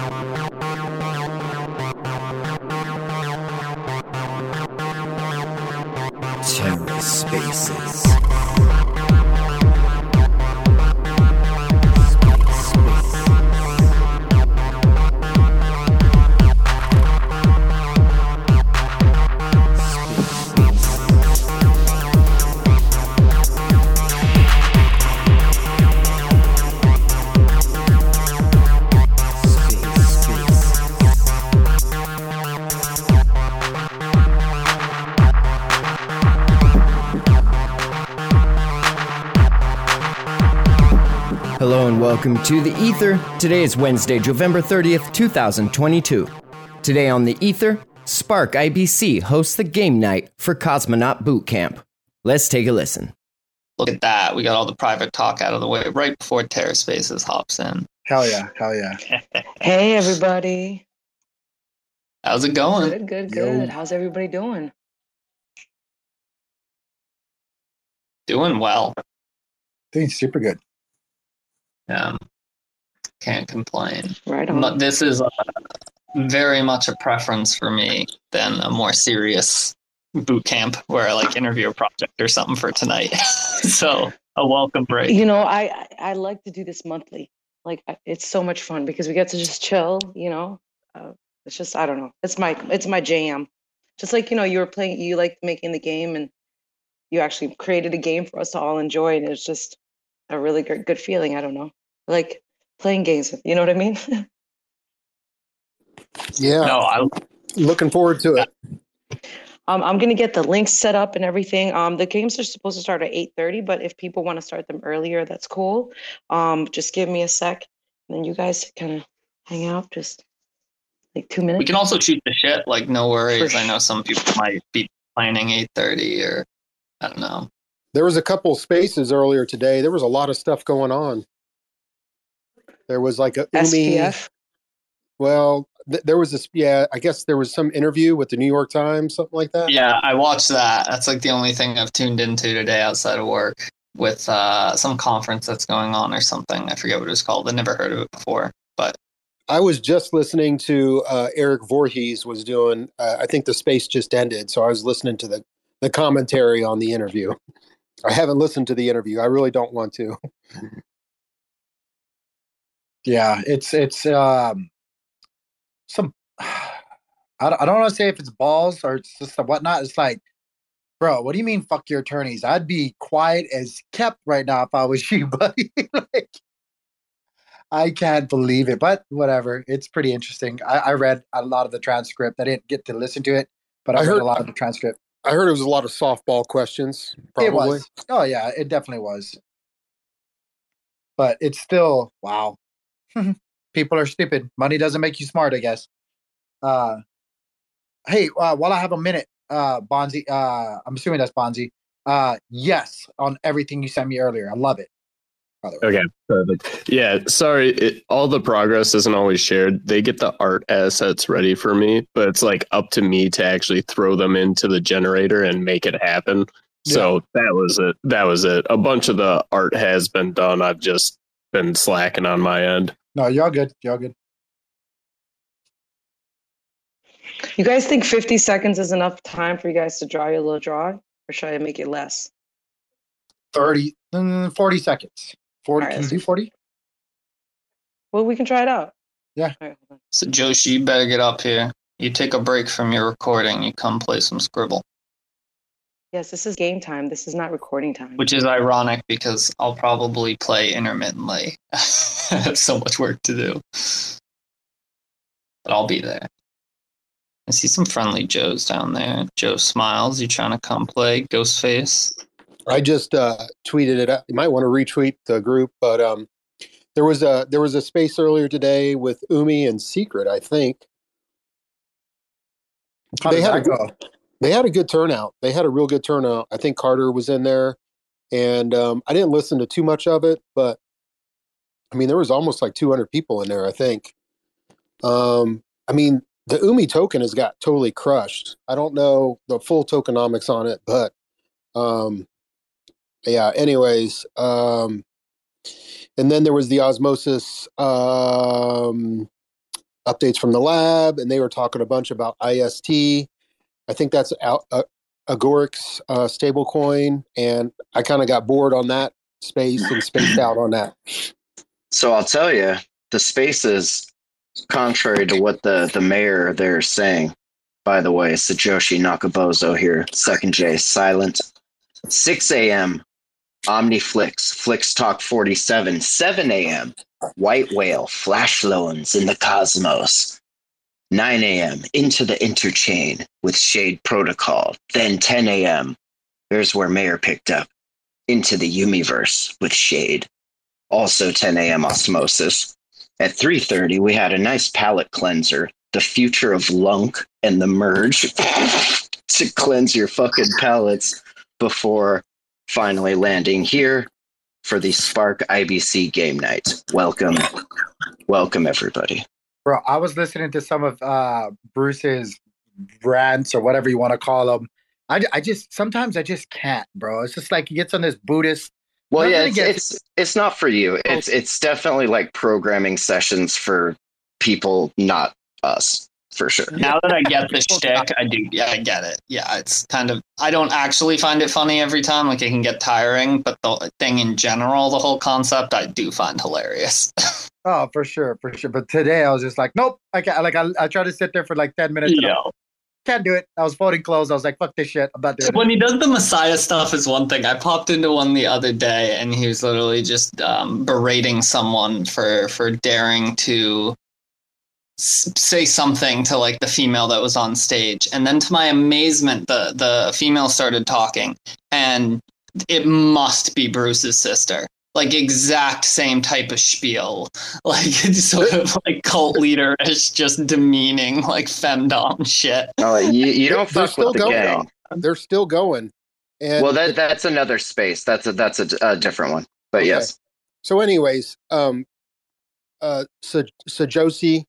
TerraSpaces. Hello and welcome to The Ether. Today is Wednesday, November 30th, 2022. Today on The Ether, Spark IBC hosts the game night for Cosmonaut Boot Camp. Let's take a listen. Look at that. We got all the private talk out of the way right before TerraSpaces hops in. Hell yeah, hell yeah. Hey, everybody. How's it going? Good. Yo. How's everybody doing? Doing well. Doing super good. Can't complain. Right on. But this is very much a preference for me than a more serious boot camp where I like interview a project or something for tonight. So a welcome break. You know, I like to do this monthly. Like, it's so much fun because we get to just chill, you know. It's just, I don't know. It's my jam. Just like, you know, you like making the game and you actually created a game for us to all enjoy. And it's just a really good feeling. I don't know. I like playing games, you know what I mean? Yeah. No, I'm Looking forward to it. I'm going to get the links set up and everything. The games are supposed to start at 8:30, but if people want to start them earlier, that's cool. Just give me a sec, and then you guys kind of hang out, just like 2 minutes. we can also shoot the shit, like no worries. For I know some people might be planning 8:30 or I don't know. There was a couple spaces earlier today. There was a lot of stuff going on. There was like a Umi. SPF. Well, there was this. Yeah, I guess there was some interview with the New York Times, something like that. Yeah, I watched that. That's like the only thing I've tuned into today outside of work with some conference that's going on or something. I forget what it was called. I never heard of it before, but I was just listening to Eric Voorhees was doing. I think the space just ended, so I was listening to the commentary on the interview. I haven't listened to the interview. I really don't want to. Yeah, it's some. I don't want to say if it's balls or it's just the whatnot. It's like, bro, what do you mean? Fuck your attorneys. I'd be quiet as kept right now if I was you, buddy. Like, I can't believe it, but whatever. It's pretty interesting. I read a lot of the transcript. I didn't get to listen to it, but I heard a lot of the transcript. I heard it was a lot of softball questions. Probably. It was. Oh yeah, it definitely was. But it's still wow. People are stupid. Money doesn't make you smart, I guess. Hey, while I have a minute, Bonzi, I'm assuming that's Bonzi. Yes, on everything you sent me earlier. I love it. Okay, perfect. Yeah, sorry, all the progress isn't always shared. They get the art assets ready for me, but it's like up to me to actually throw them into the generator and make it happen. Yeah. So that was it. A bunch of the art has been done. I've just been slacking on my end. No, y'all good. Y'all good. You guys think 50 seconds is enough time for you guys to draw your little drawing, or should I make it less? 40 seconds. 40. All right, Can you do 40? Well, we can try it out. Yeah. All right, hold on. so Joshi, you better get up here. You take a break from your recording. You come play some Scribble, Yes, this is game time. This is not recording time. which is ironic because I'll probably play intermittently. I have so much work to do, but I'll be there. I see some friendly Joes down there. Joe Smiles, you trying to come play Ghostface? I just tweeted it out. You might want to retweet the group, but there was a space earlier today with Umi and Secret, I think. How They did had that go? They had a good turnout. They had a real good turnout. I think Carter was in there, and I didn't listen to too much of it, but I mean, there was almost like 200 people in there, I think. I mean, the Umi token has got totally crushed. I don't know the full tokenomics on it, but yeah, anyways. And then there was the Osmosis updates from the lab, and they were talking a bunch about IST. I think that's Agoric's stablecoin, and I kind of got bored on that space and spaced out on that. So I'll tell you, the space is contrary to what the mayor there is saying. By the way, Sajoshi Nakabozo here, second J, silent. 6 a.m., OmniFlix, Flix Talk 47, 7 a.m., White Whale, Flash Loans in the Cosmos. 9 a.m., Into the Interchain with Shade Protocol. Then 10 a.m., here's where Mayor picked up, Into the Yumiverse with Shade. Also 10 a.m. Osmosis. At 3:30, we had a nice palette cleanser, The Future of Lunk and the Merge, to cleanse your fucking palettes before finally landing here for the Spark IBC game night. Welcome, everybody. Bro, I was listening to some of Bruce's rants or whatever you want to call them. I just sometimes I just can't, bro. It's just like he gets on this Buddhist. Well, yeah, it's not for you. It's definitely like programming sessions for people, not us, for sure. Now that I get the shtick, I do. Yeah, I get it. Yeah, it's kind of. I don't actually find it funny every time. Like it can get tiring, but the thing in general, the whole concept, I do find hilarious. Oh, for sure. But today I was just like, nope. I can't. Like I tried to sit there for like 10 minutes. Yeah. Can't do it. I was folding clothes. I was like, fuck this shit. I'm not doing it. When he does the Messiah stuff is one thing. I popped into one the other day and he was literally just berating someone for daring to say something to like the female that was on stage. And then to my amazement, the female started talking and it must be Bruce's sister. Like exact same type of spiel, like it's sort of like cult leader-ish, just demeaning, like femdom shit. Oh, you don't fuck with the gang. They're still going. And well, that's another space. That's a different one. But okay. Yes. So, anyways, Sajoshi,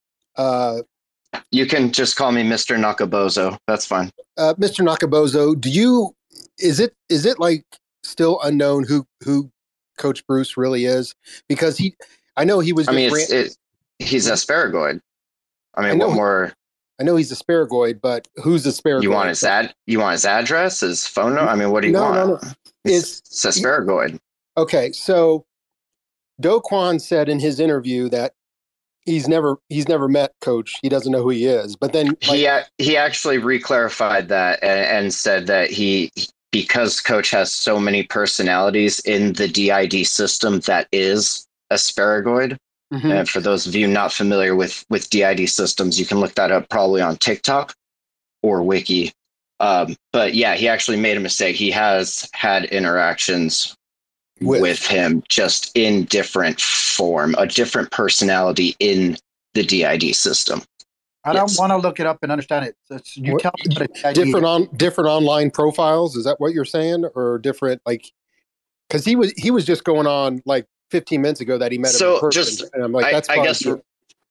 you can just call me Mr. Nakabozo. That's fine. Mr. Nakabozo, is it like still unknown who Coach Bruce really is? Because I know he was. I mean, he's Asparagoid. I mean, what more? I know he's Asparagoid, but who's Asparagoid? You want his address, his phone number? I mean, what do you want? No. It's Asparagoid. Okay, so Do Kwon said in his interview that he's never met Coach. He doesn't know who he is. But then he actually reclarified that and said that because Coach has so many personalities in the DID system that is Asparagoid. Mm-hmm. And for those of you not familiar with DID systems, you can look that up probably on TikTok or Wiki. But yeah, he actually made a mistake. He has had interactions with him, just in different form, a different personality in the DID system. I don't want to look it up and understand it. You tell me different online profiles. Is that what you're saying, or different like? Because he was just going on like 15 minutes ago that he met him in person. And I'm like, that's fine.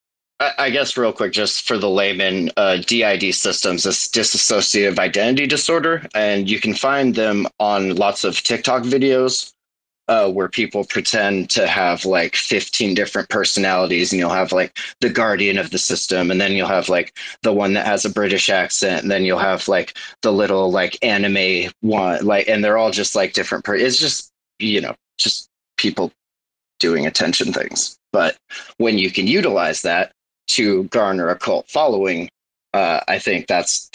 I guess real quick, just for the layman, DID systems is dissociative identity disorder, and you can find them on lots of TikTok videos. Where people pretend to have like 15 different personalities, and you'll have like the guardian of the system, and then you'll have like the one that has a British accent, and then you'll have like the little like anime one, like, and they're all just like different. It's just, just people doing attention things. But when you can utilize that to garner a cult following, I think that's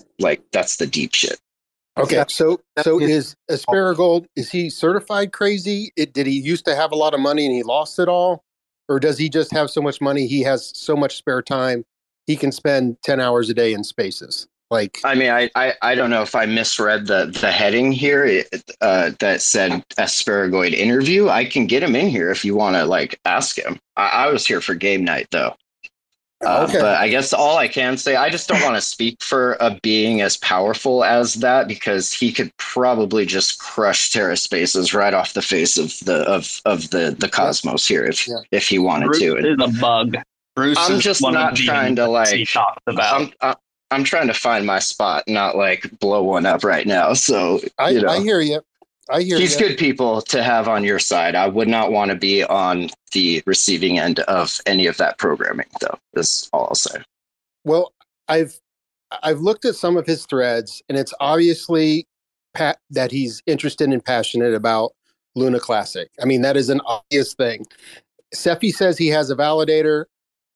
the deep shit. Okay, so is Asparagold, is he certified crazy? Did he used to have a lot of money and he lost it all? Or does he just have so much money, he has so much spare time, he can spend 10 hours a day in spaces? Like, I mean, I don't know if I misread the heading here that said Asparagoid interview. I can get him in here if you want to like ask him. I was here for game night though. Okay. But I guess all I can say, I just don't want to speak for a being as powerful as that, because he could probably just crush TerraSpaces right off the face of the cosmos here if he wanted Bruce to. Is a bug. Bruce I'm just not trying to like. He talks about. I'm trying to find my spot, not like blow one up right now. So I hear you. I hear He's you. good people to have on your side. I would not want to be on the receiving end of any of that programming, though. That's all I'll say. Well, I've looked at some of his threads, and it's obviously that he's interested and passionate about Luna Classic. I mean, that is an obvious thing. Sephi says he has a validator.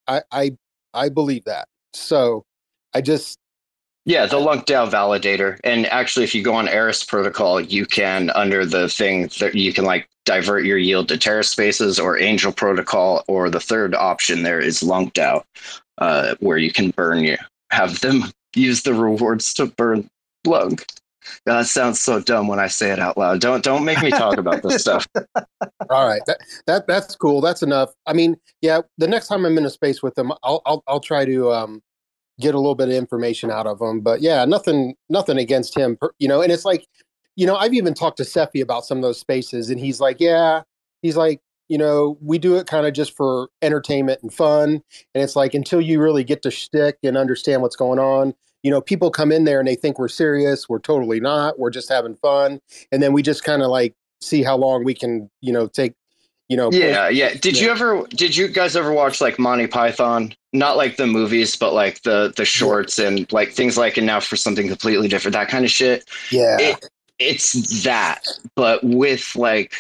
I believe that. So I just Yeah, the LunkDAO validator. And actually, if you go on Eris protocol, you can, under the thing that you can like divert your yield to TerraSpaces or Angel protocol, or the third option there is LunkDAO, where you can have them use the rewards to burn Lunk. That sounds so dumb when I say it out loud. Don't make me talk about this stuff. all right. That's cool. That's enough. I mean, yeah. The next time I'm in a space with them, I'll try to get a little bit of information out of him. But yeah, nothing against him. And it's like, I've even talked to Sephi about some of those spaces, and he's like, we do it kind of just for entertainment and fun. And it's like, until you really get to shtick and understand what's going on, people come in there and they think we're serious. We're totally not. We're just having fun. And then we just kind of like see how long we can, take, Yeah. Did you guys ever watch like Monty Python? Not like the movies, but like the shorts and like things like, and now for something completely different, that kind of shit. Yeah. It's that, but with like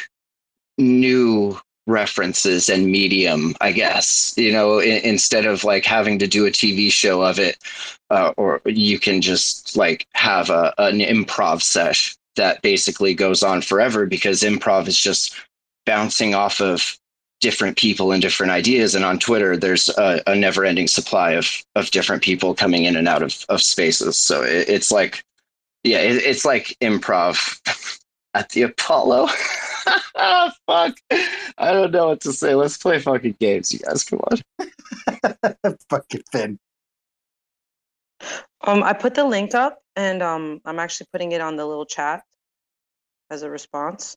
new references and medium, I guess, instead of like having to do a TV show of it, or you can just like have an improv sesh that basically goes on forever, because improv is just bouncing off of different people and different ideas. And on Twitter, there's a never ending supply of different people coming in and out of spaces. So it's like, yeah, it's like improv at the Apollo. Oh, fuck. I don't know what to say. Let's play fucking games, you guys. Come on. Fucking Finn. I put the link up, and I'm actually putting it on the little chat as a response.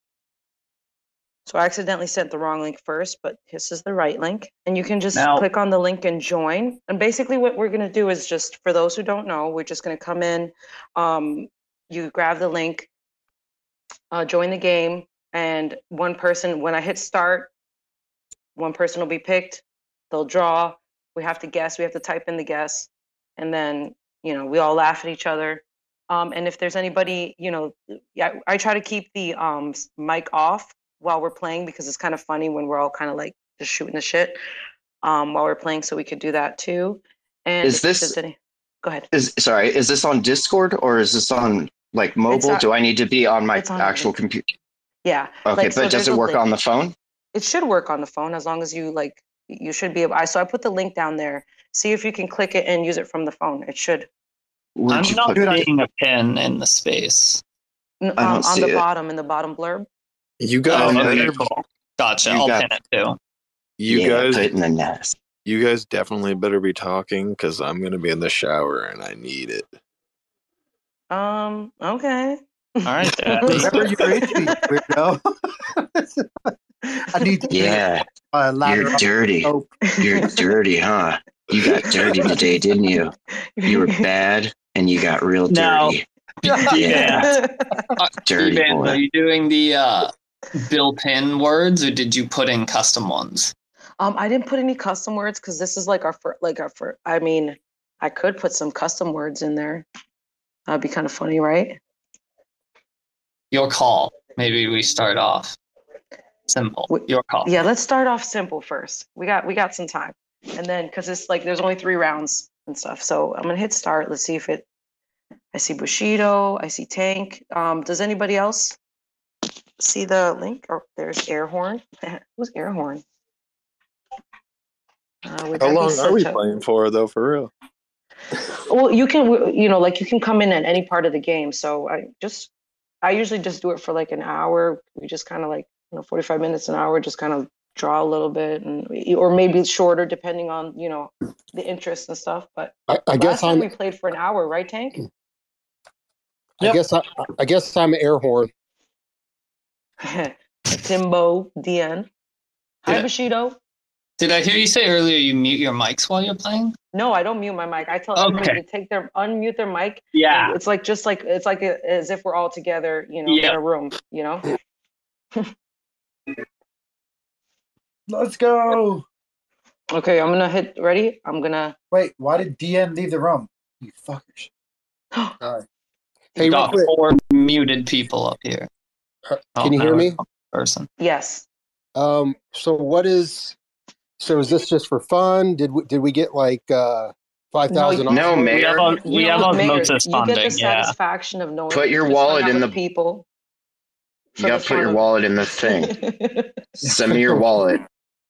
So I accidentally sent the wrong link first, but this is the right link. And you can just click on the link and join. And basically what we're going to do is, just for those who don't know, we're just going to come in. You grab the link, join the game, and one person, when I hit start, one person will be picked. They'll draw. We have to guess. We have to type in the guess. And then, we all laugh at each other. And if there's anybody, I try to keep the mic off while we're playing, because it's kind of funny when we're all kind of like just shooting the shit while we're playing. So we could do that too. And is this, go ahead. Is this on Discord or is this on like mobile? Do I need to be on my actual computer? Yeah. Okay. But so does it work on the phone? It should work on the phone, as long as you should be able. So I put the link down there. See if you can click it and use it from the phone. It should. I'm not seeing a pin in the space. On the bottom, in the bottom blurb. You guys, cool. Gotcha. I'll pin it too. You guys, put it in the nest. You guys definitely better be talking, because I'm going to be in the shower and I need it. Okay. All right. Whatever you're into, weirdo. I need to. Yeah. You're dirty. You're dirty, huh? You got dirty today, didn't you? You were bad and you got real dirty. Yeah. Dirty boy. Are you doing the built-in words, or did you put in custom ones? I didn't put any custom words, because this is like our first. I mean, I could put some custom words in there. That'd be kind of funny, right? Your call. Maybe we start off simple. Your call. Yeah, let's start off simple first. We got some time, and then, because it's like there's only 3 rounds and stuff. So I'm gonna hit start. Let's see if it. I see Bushido. I see Tank. Does anybody else see the link? Oh, there's Airhorn. Who's Airhorn? How long are we playing for, though, for real? Well, you can, you can come in at any part of the game. So I usually just do it for like an hour. We just kind of like, 45 minutes, an hour, just kind of draw a little bit, or maybe shorter, depending on, the interest and stuff. But I guess we played for an hour, right, Tank? I guess I'm Airhorn. Timbo DN. Hi, Bushido. Did I hear you say earlier you mute your mics while you're playing? No, I don't mute my mic. I tell everybody to unmute their mic. Yeah. It's like as if we're all together, in a room, Let's go. Okay, I'm gonna hit ready. I'm gonna wait. Why did DN leave the room? You fuckers. Sorry. Hey, real got quick. 4 muted people up here. Can you hear me? Person. Yes. So is this just for fun? Did we get like 5,000? No, Mayor. We have osmosis you funding. get the satisfaction of knowing. Put your you just wallet hung out in with the people. You gotta put your wallet in the thing. Send me your wallet.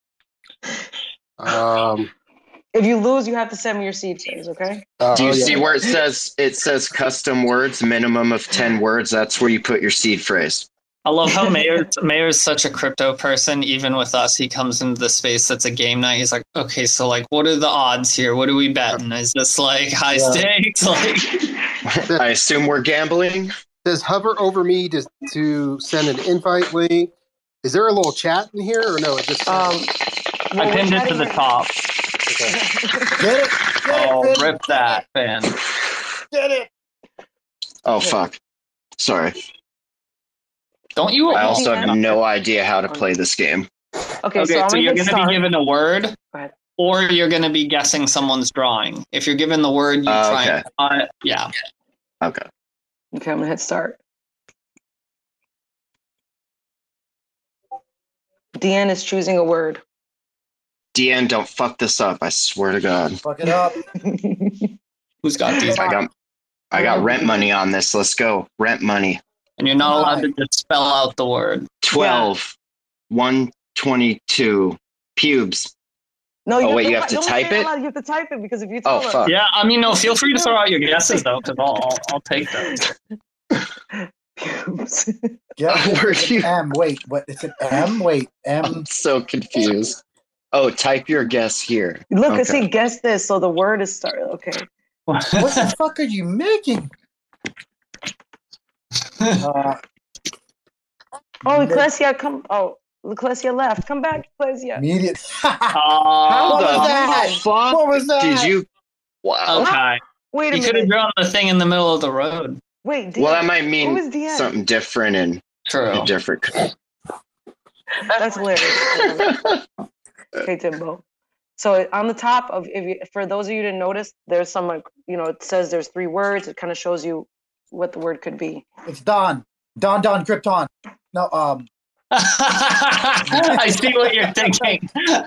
If you lose, you have to send me your seed phrase, okay? Do you see where it says custom words, minimum of 10 words? That's where you put your seed phrase. I love how Mayor's such a crypto person. Even with us, he comes into the space that's a game night. He's like, okay, so like, what are the odds here? What are we betting? Is this like high stakes? Like, I assume we're gambling. Does hover over me to send an invite link? Is there a little chat in here or no? It just I pinned it to the top. Okay. Get it. Rip that, fan. Get it. Oh fuck! Sorry. Don't you? I also have no idea how to play this game. Okay, so you're going to be given a word, Go ahead. or you're going to be guessing someone's drawing. If you're given the word, you try. Okay. Yeah. Okay. Okay, I'm gonna hit start. Deanne is choosing a word. Deanne, don't fuck this up. I swear to God. Fuck it up. Who's got these? I got rent money on this. Let's go. Rent money. And you're not allowed to just spell out the word. 12. 122. Pubes. No, you have to type it? You have to type it because if you tell us. fuck. Yeah, I mean, no, feel free to throw out your guesses, though, because I'll take those. Pubes. Yeah. Where'd you- M. Wait. What? It's an M. Wait. M. I'm so confused. Oh, type your guess here. Look, Okay. see, guess this. So the word is start. Okay. What the fuck are you making? Oh, Ecclesia, come. Oh, Ecclesia left. Come back, Ecclesia. Immediate. How What the was that? fuck What was that? did you? Wow. Okay. Wait a You could have minute. drawn the thing in the middle of the road. Wait, Deanne. Well, that might Who is mean Deanne? something different and True. different. That's hilarious. Okay, Timbo. So on the top of, for those of you to notice, there's some like, it says there's 3 words. It kind of shows you what the word could be. It's Don. Don Krypton. No. I see what you're thinking.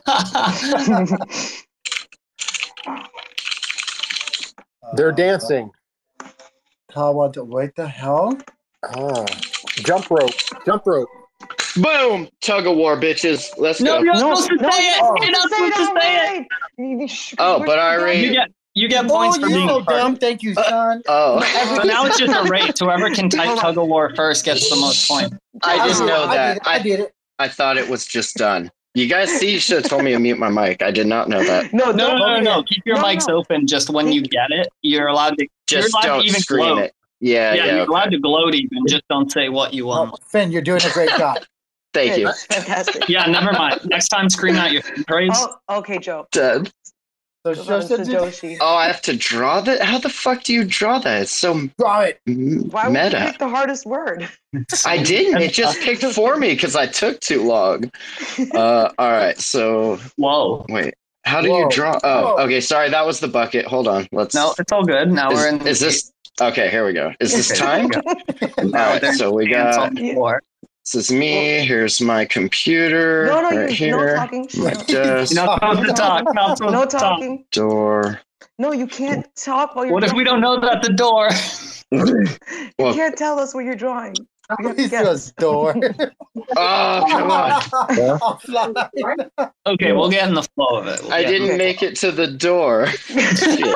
they're dancing. What the hell? Jump rope. Boom! Tug of war, bitches. Let's No, go. you're not supposed to say it. You're not supposed to say it. Oh, but I already. You get points for you're being so first. dumb. Thank you, son. Oh, So now it's just a race. Whoever can type tug of war first gets the most points. I didn't know that. I did it. I thought it was just done. You guys see, you should have told me to mute my mic. I did not know that. No. Keep your mics open. Just when you get it, you're allowed to. Just you're allowed don't to even scream gloat. it. Yeah. You're allowed to gloat even. Just don't say what you want. Oh, Finn, you're doing a great job. Thank you. Fantastic. Yeah, never mind. Next time, scream out your praise. Oh, okay, Joe. Dead. So Goes on to Joshi. Oh, I have to draw that? How the fuck do you draw that? It's so Draw it. Why would you meta. pick the hardest word? I didn't. It just picked for me because I took too long. All right. So Whoa. wait. How do Whoa. you draw? Oh, Whoa. okay. Sorry, that was the bucket. Hold on. Let's. No, it's all good. Now we're in. Is this okay? Here we go. Is this Okay, time? All right. So we Hands got. on the floor. This is me. Here's my computer. No, right no here. talking. My desk. Not supposed to talk. Not supposed No to talk. talking. Door. No, you can't talk while you're What if we drawing. don't know that the door? You Well, can't tell us what you're drawing. You have to He's guess. a door. oh, come on. Offline. Okay, we'll get in the flow of it. We'll I get in didn't make it to the door. Shit.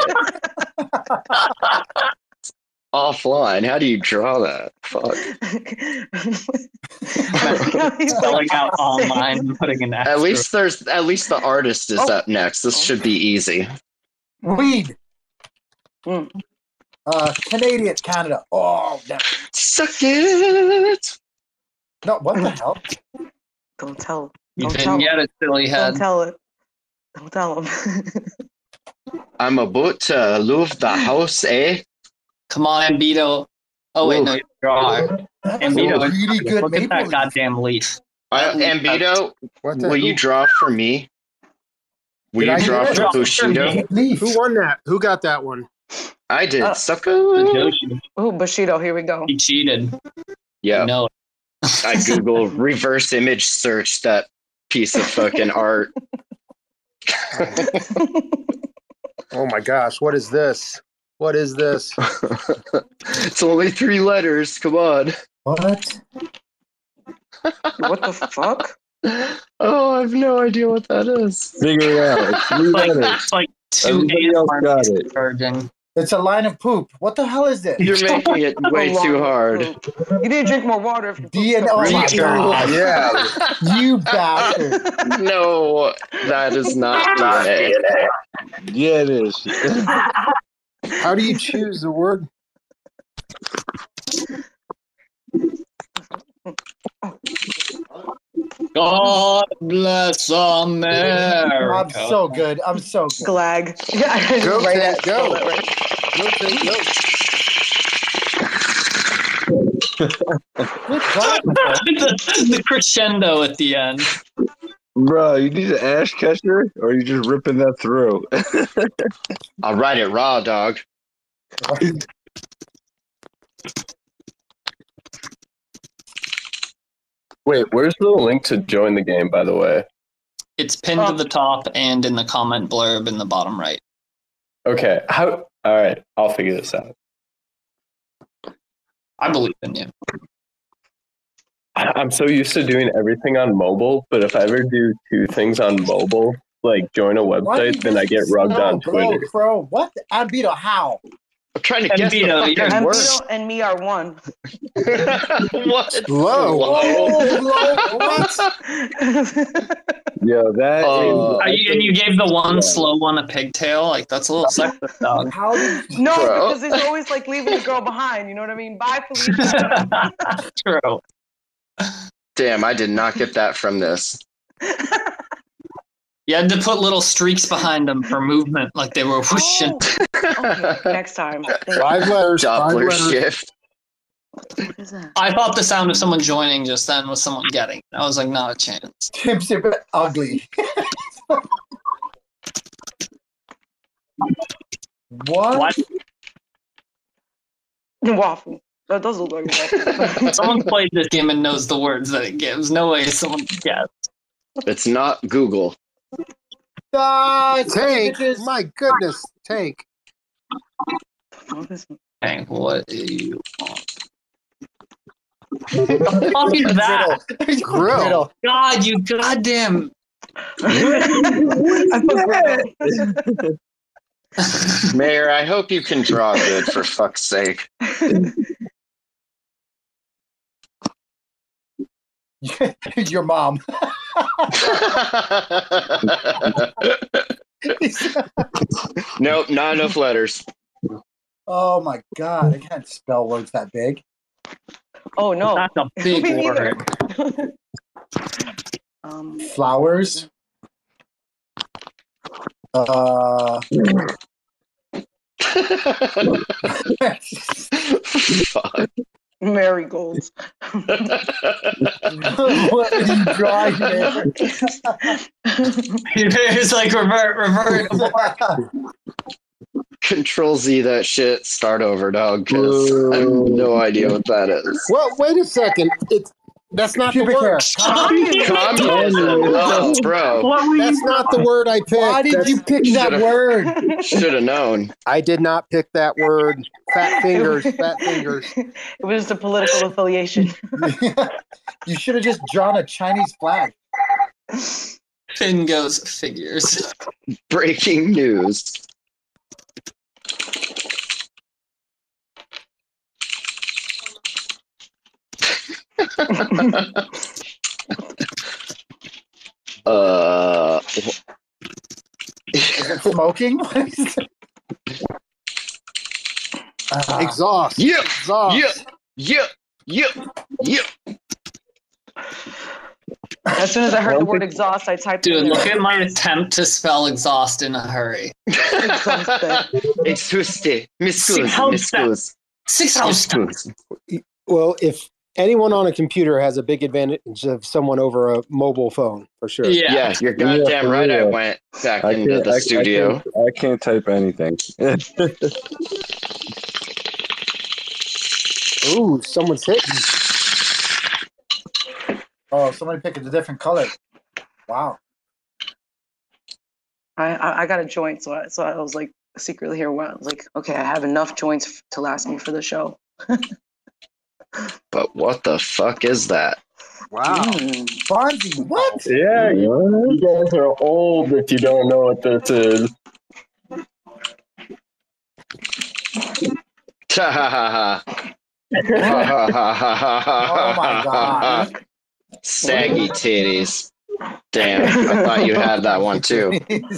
Offline. How do you draw that? Fuck. spelling out online and putting an At least the artist is up next. This should be easy. Weed. Mm. Canadian, Canada. Oh, damn. Suck it. No, what the hell? Don't tell. You Don't didn't tell. get it, silly Don't head. tell it. Don't tell him. I'm about to leave the house, eh? Come on, Ambito. Oh wait, Ooh. no, you draw. That was Ambito, a really good look at maple that leaf. goddamn leaf. Ambito, What the will you draw for me? Will Did I you draw do it? for Draw for Bushido? me. Leaf. Who won that? Who got that one? I did, Oh. sucker. Yoshi, Oh, Bushido, here we go. he cheated. Yeah, You know it. I Google reverse image search that piece of fucking art. Oh my gosh, what is this? What is this? It's only 3 letters. Come on. What? What the fuck? Oh, I have no idea what that is. Figure it out. It's 3 Like letters. that's like 2 Everybody else got it. Virgin. It's a line of poop. What the hell is this? You're making it way too hard. You need to drink more water. If you Oh my Read- god! Yeah. You bastard! No, that is not DNA. Yeah, it is. How do you choose the word? God bless America. I'm so good. I'm so good. Glag. Yeah, I just Go, write Ted, it. go. Spell it right. Go, Ted, go. Good job. the crescendo at the end. Bro, you need an ash catcher, or are you just ripping that through? I'll write it raw, dog. Wait, where's the link to join the game, by the way? It's pinned to the top and in the comment blurb in the bottom right. Okay, how? All right, I'll figure this out. I believe in you. I'm so used to doing everything on mobile, but if I ever do 2 things on mobile, like join a website, then I get rugged on Twitter. Bro, what? Ambito, how? I'm trying to guess the Ambito, fucking you're- word. Ambito and me are one. What? Low. What? Yo, that Oh. And you gave the one slow one a pigtail? Like, that's a little sexist, dog. How did No, Bro. because it's always like leaving the girl behind. You know what I mean? Bye, Felicia. True. Damn, I did not get that from this. You had to put little streaks behind them for movement, like they were whooshing. Okay, next time. Thank you. 5 letters. 5 Doppler letters. shift. What is that? I thought the sound of someone joining just then was someone getting. I was like, not a chance. Tim's a bit ugly? What? What? Waffle. That does look like a waffle. Someone played this game and knows the words that it gives. No way someone can guess. It's not Google. Tank. Bitches. My goodness. Tank. What is it? Dang, what do you want? What the fuck is that? Grill. God, you goddamn. I forgot. Mayor, I hope you can draw good for fuck's sake. Your mom. Nope, not enough letters. Oh my god, I can't spell words that big. Oh no. That's a big Me neither. word. Flowers. Fuck. Marigolds. What are you drawing there? It's like revert. Control Z that shit. Start over, dog. 'Cause I have no idea what that is. Well, wait a second. That's not the Pubic hair. word. Communism. Oh, bro. What were That's you? not the word I picked. Why did you pick that Should've- word? Should have known. I did not pick that word. Fat fingers. Fat fingers. It was just a political affiliation. You should have just drawn a Chinese flag. Finn goes figures. Breaking news. Is it smoking? What is it? Exhaust. Yeah, Exhaust. yeah, yeah, yeah, yeah. As soon as I heard the word exhaust, I typed Dude, it. look at my attempt to spell exhaust in a hurry. Excuse me. Excuse. 6,000. Well, if anyone on a computer has a big advantage of someone over a mobile phone, for sure. Yeah. Yeah, you're goddamn for right. I real. went back into the studio. I can't type anything. Ooh, someone's hitting. Oh, somebody picked a different color. Wow. I got a joint, so I was like secretly here. I was like, okay, I have enough joints to last me for the show. But what the fuck is that? Wow. Fonzie, what? Yeah, you guys are old if you don't know what this is. Ha ha ha Oh my god. Saggy titties. Damn, I thought you had that one too.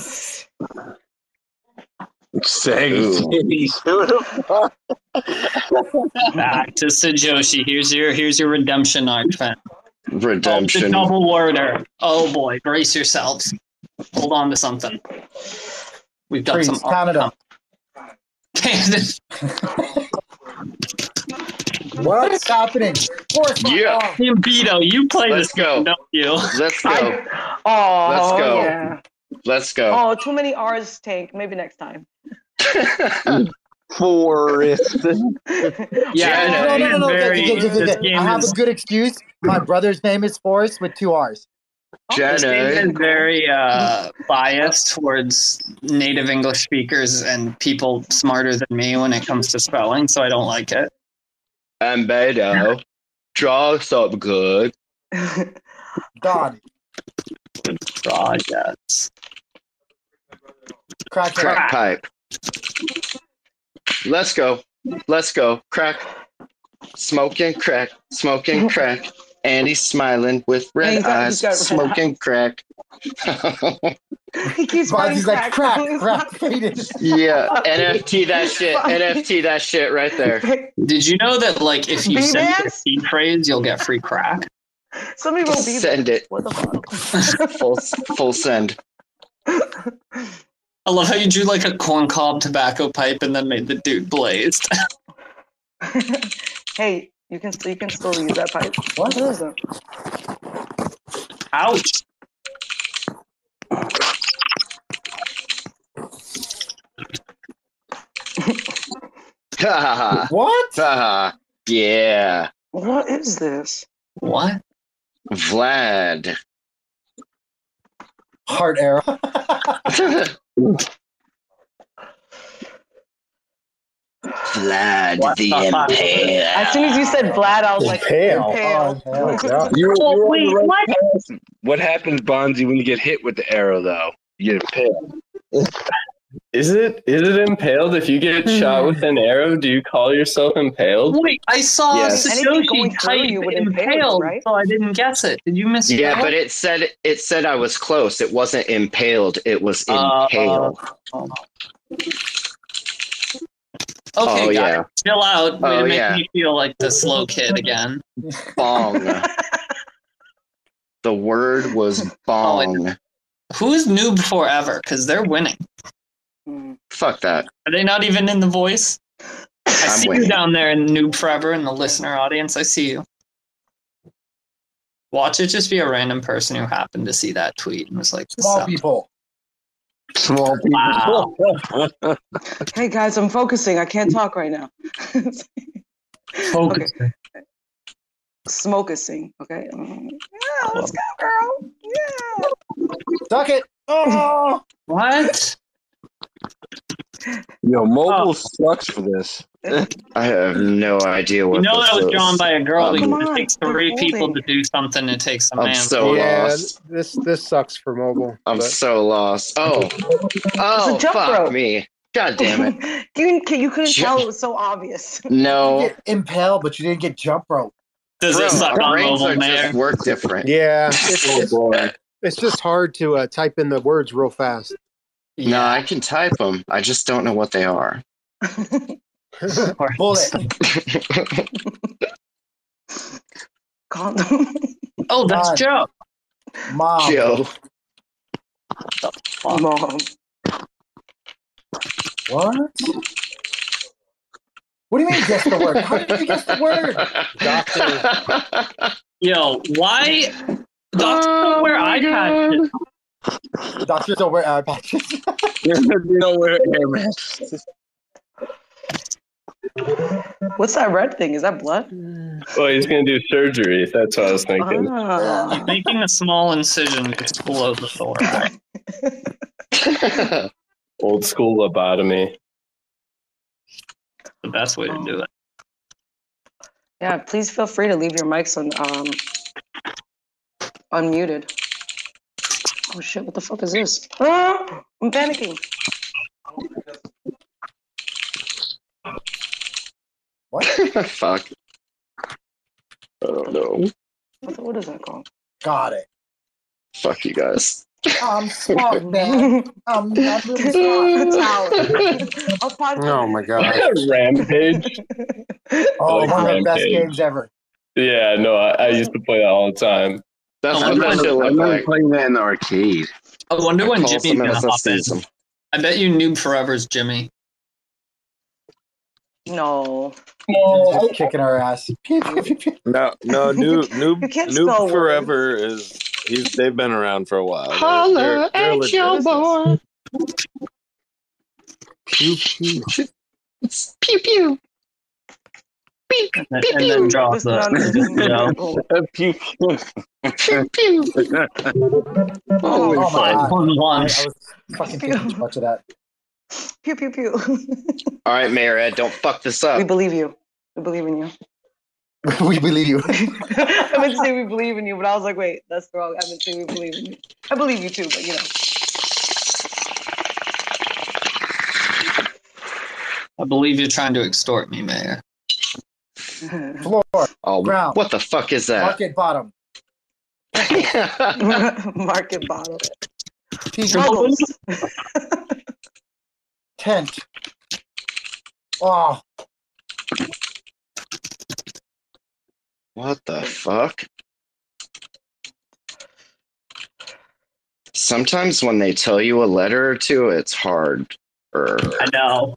Saggy Ooh. titties. Who the fuck? Back to Sajoshi. Here's your redemption arc, fan. The Redemption. double worder. Oh boy, brace yourselves. Hold on to something. We've got Freeze, some Canada. Canada. What's happening? Force my Yeah. arm. Beto, you play Let's this game, go. don't you? Let's go. Oh, Let's go. yeah. Let's go. Oh, too many R's, Tank. Maybe next time. Forest. Yeah, No. very- this I game have is- a good excuse. My brother's name is Forrest with 2 R's. This game is Jenna. very biased towards native English speakers and people smarter than me when it comes to spelling, so I don't like it. And Beto. Draw something good. Don. Projects. Crack it. Crack pipe. Let's go. Let's go. Crack. Smoking crack. Smoking crack. Andy's smiling with red He's eyes. got red Smoking crack. He keeps Fonzie's fighting like, crack, faded. Yeah, NFT that shit. NFT that shit right there. Did you know that, like, if you send a B-Mans? seed phrase, you'll get free crack? Somebody will be Send it. What the fuck? Full send. I love how you drew like a corncob tobacco pipe and then made the dude blazed. Hey, you can still use that pipe. What? What is that? Ouch. Ha ha ha. What? Ha ha. Yeah. What is this? What? Vlad. Heart arrow. Vlad What the the fuck? Impaler. As soon as you said Vlad, I was like, Impale. impale. Oh, hell. You're on Wait, the right what? path. What happens, Bonzi, when you get hit with the arrow, though? You get impaled. Is it impaled? If you get shot with an arrow, do you call yourself impaled? Wait, I saw Yes. Anything going Satoshi through type you would impale you, impaled, right? so I didn't guess it. Did you miss Yeah, that? but it said I was close. It wasn't impaled. It was impaled. Okay, Oh, guys, yeah. chill out. Way Oh, to make yeah. me feel like the slow kid again. Bong. The word was bong. Who is Noob Forever? Because they're winning. Fuck that. Are they not even in the voice? I see you winning. down there in Noob Forever in the listener audience. I see you. Watch it just be a random person who happened to see that tweet and was like, this Small sucks. people. Small Wow. people. Hey guys, I'm focusing. I can't talk right now. Focus. Smokising. Okay. Yeah, let's go, girl. Yeah. Suck it. Oh. What? Yo, mobile sucks for this. I have no idea what You know this that was is. drawn by a girl Come because on, it takes they're 3 people holding. to do something. It takes a I'm man. so Yeah, lost. this sucks for mobile. I'm but- so lost. Oh, It's a jump fuck rope. me. God damn it. you couldn't Ju- tell it was so obvious. You No. get impaled, but you didn't get jump rope. Does Bro, it suck our on brains mobile, are man? just work different. Yeah, Oh, boy. it's just hard to type in the words real fast. No, I can type them. I just don't know what they are. Bullet. Condom. Oh, that's God. Joe. Mom. Joe. Mom. What? What do you mean guess the word? How did you guess the word? Doctor. Yo, why? Doctors don't wear eye patches. Doctors don't wear eye patches. You don't wear hair masks. What's that red thing? Is that blood? Well, he's gonna do surgery. That's what I was thinking. Ah. Making a small incision just below the thorax. Old school lobotomy. The best way to do it. Yeah, please feel free to leave your mics on unmuted. Oh shit, what the fuck is this? Ah, I'm panicking. What? Fuck. I don't know. What is that called? Got it. Fuck you guys. I'm smart, man. I'm really smart. I'll talk to Oh you. my god. Rampage. Oh, like one of the best Rampage. games ever. Yeah, no, I used to play that all the time. That's I what that shit I look remember like. playing that in the arcade. I wonder when Call Jimmy's some gonna hop in. season. I bet you Noob Forever's Jimmy. No. Just kicking our ass. No, Noob You can't spell Forever is they've been around for a while. Holla They're at legit. your boy. Pew, pew. Pew pew. And then draw This nonsense the is Joe. Pew, Pew pew. Oh my god. On I lunch. was fucking thinking too much of that. Pew pew pew. All right, Mayor Ed, don't fuck this We up. believe you. We believe in you. We believe you. I meant to say we believe in you, but I was like, wait, that's wrong. I meant to say we believe in you. I believe you too, but you know. I believe you're trying to extort me, Mayor. Floor. Oh, Ground. what the fuck is that? Market bottom. Market bottle. Pizza. Muggles. Tent. Oh. What the fuck? Sometimes when they tell you a letter or two, it's hard. I know.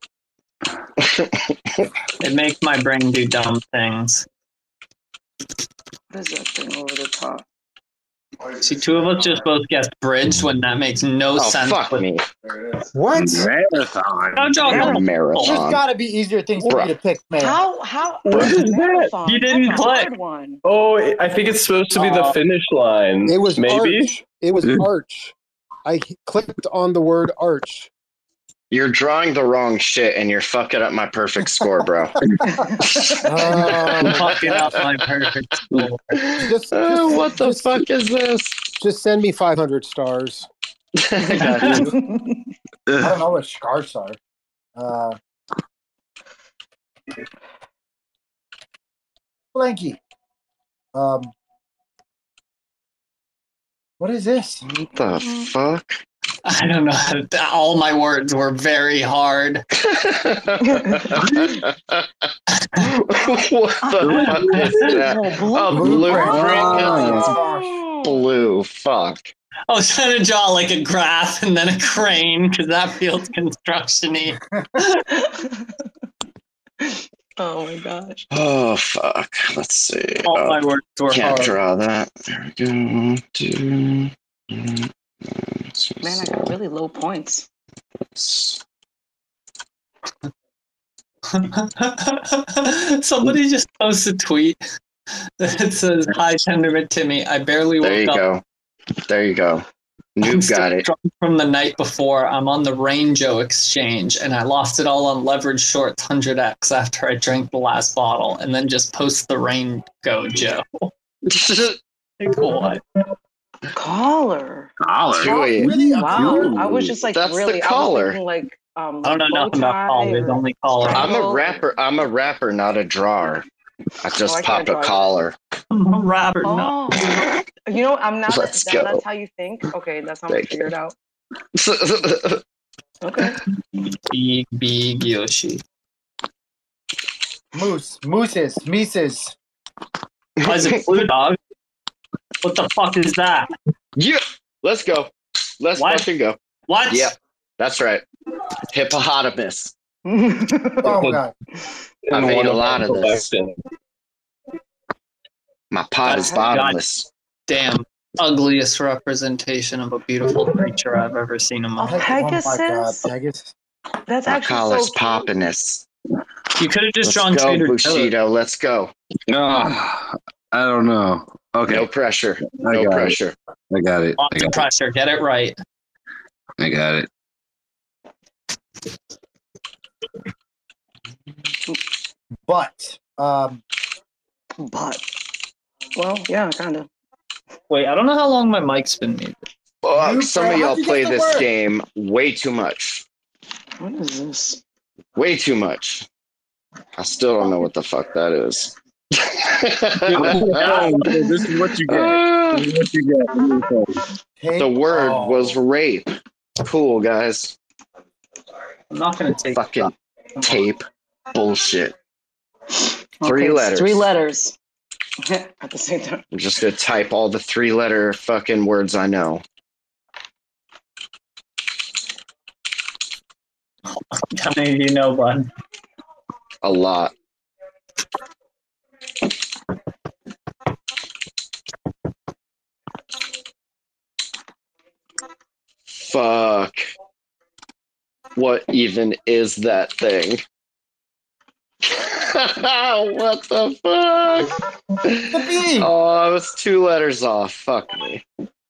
It makes my brain do dumb things. What is that thing over the top? See, two of us just both guessed bridge when that makes no Oh, sense. fuck with- me. What? Marathon. No joke. Yeah. There's Marathon. gotta be easier things for you to pick, man. How? What is that? Marathon? You didn't That's a play. hard one. Oh, I think it's supposed to be the finish line. It was maybe. arch. It was arch. I clicked on the word arch. You're drawing the wrong shit and you're fucking up my perfect score, bro. Fucking up my perfect score. What the fuck is this? Just send me 500 stars. I got you. I don't know what scarves are. Blanky. What is this? What the fuck? I don't know. All my words were very hard. What the fuck is that? Oh, A Blueprint. blueprint. Oh. Blue. Fuck. I was trying to draw like a graph and then a crane because that feels construction-y. Oh my gosh. Oh fuck. Let's see. All Oh, my words were can't hard. draw that. There we go. Man, I got really low points. Somebody just posted a tweet that says, "Hi, Tendermint Timmy. I barely There you woke up. go. There you go. I'm Noob still got it. drunk from the night before. I'm on the Rango exchange, and I lost it all on leverage shorts 100x after I drank the last bottle, and then just post the Rango Joe." Like, what? Collar. Collar. Chewy. Really? Wow. I was just like That's the really. I collar. was thinking like I don't know nothing about bow tie collars, or- only collars. I'm a rapper. I'm a rapper, not a drawer. I just I pop can't a draw. collar. I'm a rapper, no. Oh, you know, I'm not. Let's go. That's how you think. Okay, that's how I Thank figured out. Okay. Big Yoshi. Mooses. Mises. Why is it blue, dog? What the fuck is that? Yeah, let's go. Let's What? fucking go. What? Yep, that's right. Hippopotamus. Oh my god. I've ate a One lot of this. collection. My pot is bottomless. Damn. Ugliest representation of a beautiful creature I've ever seen in my life. Oh my god, Pegasus? Pegasus. That's My actually collar's so cute. poppiness. You could have just Let's drawn go, Trader Joe's. Bushido. Let's go. I don't know. Okay, No pressure. I No got pressure. I got it. Lots of pressure. Get it right. I got it. But But, well, yeah, kind of. Wait, I don't know how long my mic's been muted. Fuck, some of how'd y'all you get play the this word? game way too much. What is this? Way too much. I still don't know what the fuck that is. This is what you get. This is what you get. tape, The word oh. was rape. Cool, guys. I'm not going to take Fucking tape. Bullshit. Three Okay, letters. 3 letters. At the same time. I'm just gonna type all the 3-letter fucking words I know. How many do you know, bud? A lot. Fuck. What even is that thing? What the fuck? Oh, I was 2 letters off. Fuck me.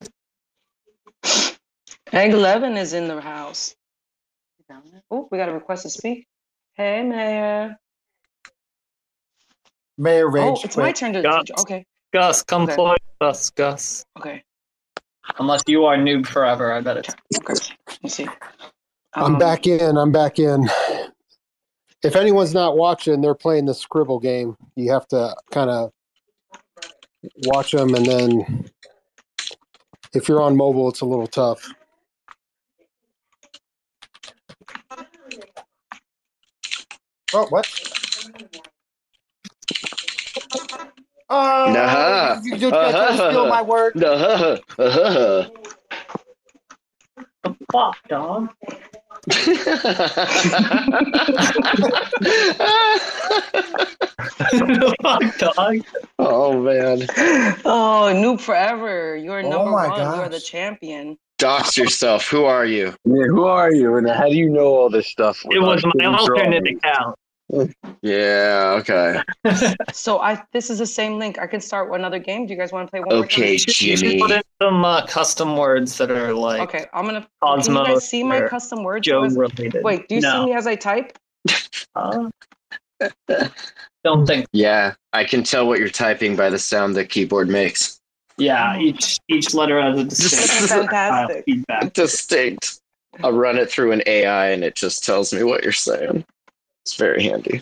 Egg 11 is in the house. Oh, we got a request to speak. Hey, Mayor. Mayor Rage. Oh, it's my turn to. Gus. Okay, Gus, come Okay. play with us, Gus. okay, Unless you are noob forever, I bet it's. okay. Let's see. I'm back in. I'm back in. If anyone's not watching, they're playing the Scribble game. You have to kind of watch them, and then if you're on mobile, it's a little tough. Oh, what? Oh, Nah. you just tried to steal my word. Fuck, dog. Fuck, dog. Oh man. Oh, noob forever. You're Oh number my one. You're the gosh. champion. Dox yourself. Who are you? Yeah, who are you, and how do you know all this stuff? It was my alternate account. Yeah, okay. So this is the same link. I can start another game. Do you guys want to play one Okay, more You should Jimmy. put in some custom words that are like time? Okay, I'm gonna. Can you Cosmo guys see my or custom words? Joe As- related. Wait, do you see No. me as I type? Don't think. Yeah, I can tell what you're typing by the sound the keyboard makes. Yeah, each letter has a distinct Fantastic. feedback. Distinct. I'll run it through an AI and it just tells me what you're saying. It's very handy.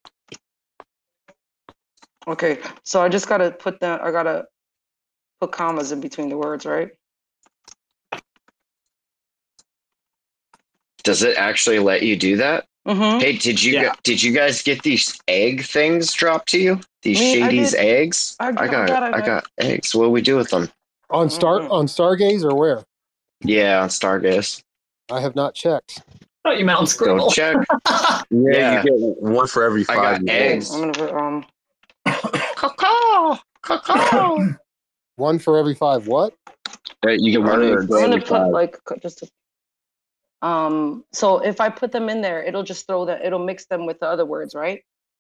Okay, so I just gotta put commas in between the words, right? Does it actually let you do that? Mm-hmm. Hey, did you Yeah. did you guys get these egg things dropped to you? These Me, I Shady's did. eggs? I I got got eggs. What do we do with them? On Stargaze or where? Yeah, on Stargaze. I have not checked. Oh, you mountain Go scribble. check. Yeah, you get one for every I 5 got minutes. eggs. I'm gonna put Cacao. One for every 5 what? You get one Word. for I'm gonna every put 5. like just so if I put them in there, it'll just it'll mix them with the other words, right?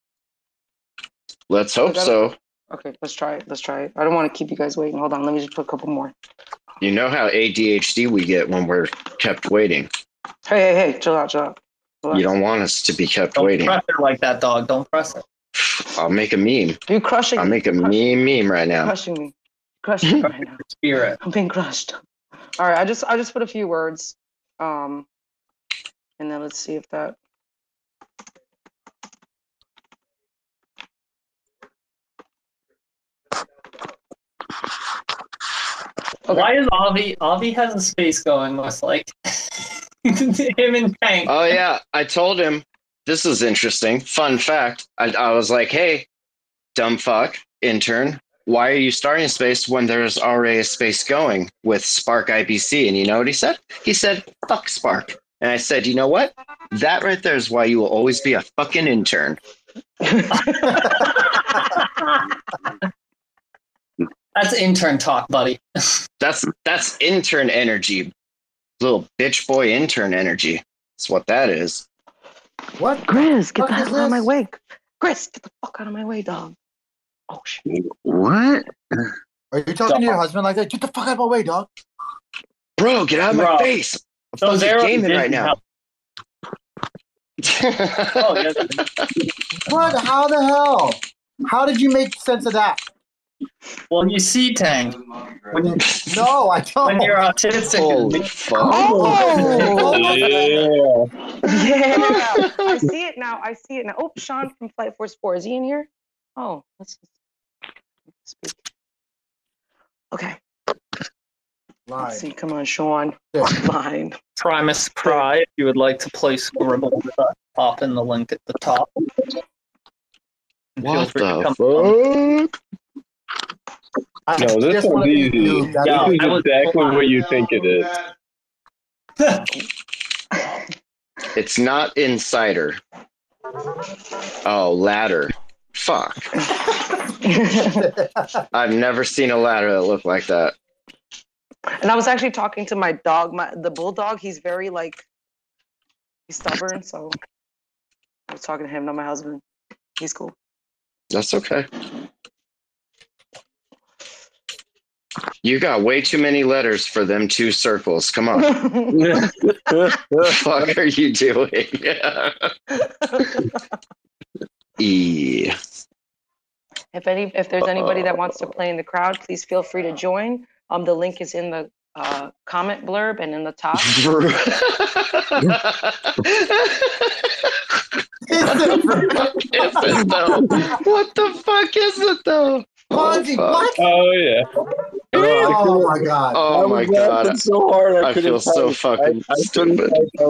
Let's hope so. Okay, let's try it. I don't want to keep you guys waiting. Hold on, let me just put a couple more. You know how ADHD we get when we're kept waiting. Hey, chill out. You don't want us to be kept Don't waiting. press it like that, dog. Don't press it. I'll make a meme. You're crushing I'll me. make a meme right now. Crushing me. Crushing me right now. Spirit. I'm being crushed. All right, I just put a few words. And then let's see if that. Okay. Why is Avi has a space going with like him and Tank? Oh yeah, I told him this is interesting. Fun fact. I was like, hey, dumb fuck, intern, why are you starting a space when there's already a space going with Spark IBC? And you know what he said? He said, fuck Spark. And I said, you know what? That right there is why you will always be a fucking intern. That's intern talk, buddy. That's intern energy. Little bitch boy intern energy. That's what that is. What? Chris, get Fuck the is hell out of my this? way. Chris, get the fuck out of my way, dog. Oh, shit. What? Are you talking to your husband like that? Get the fuck out of my way, dog. Bro, get out of my Bro. face. I'm Those fucking arrows gaming didn't right now. help. Oh, yes. What? How the hell? How did you make sense of that? Well, you see, Tang, when you No, I don't. when you're autistic, Holy fuck. Oh! Yeah. Yeah. I see it now. Oh, Sean from Flight Force 4. Is he in here? Oh, let's speak. Okay. Lie. Let's see. Come on, Sean. Yeah. Line. Primus Cry, if you would like to play Scribble with us, pop in the link at the top. And feel What free to come the fuck? I No, this just one's wanna be easy. nude. That's Yeah, all. This I is was- exactly what you think it is. It's not Insider. Oh, Ladder. Fuck. I've never seen a ladder that looked like that. And I was actually talking to my dog, the bulldog. He's very he's stubborn. So I was talking to him, not my husband. He's cool. That's okay. You got way too many letters for them two circles. Come on. What the fuck are you doing? E. If there's anybody that wants to play in the crowd, please feel free to join. The link is in the comment blurb and in the top. What the fuck is it though? Fonzie, fuck. what? Oh yeah. Oh my god. Oh my god. That's so hard. I feel so fucking stupid.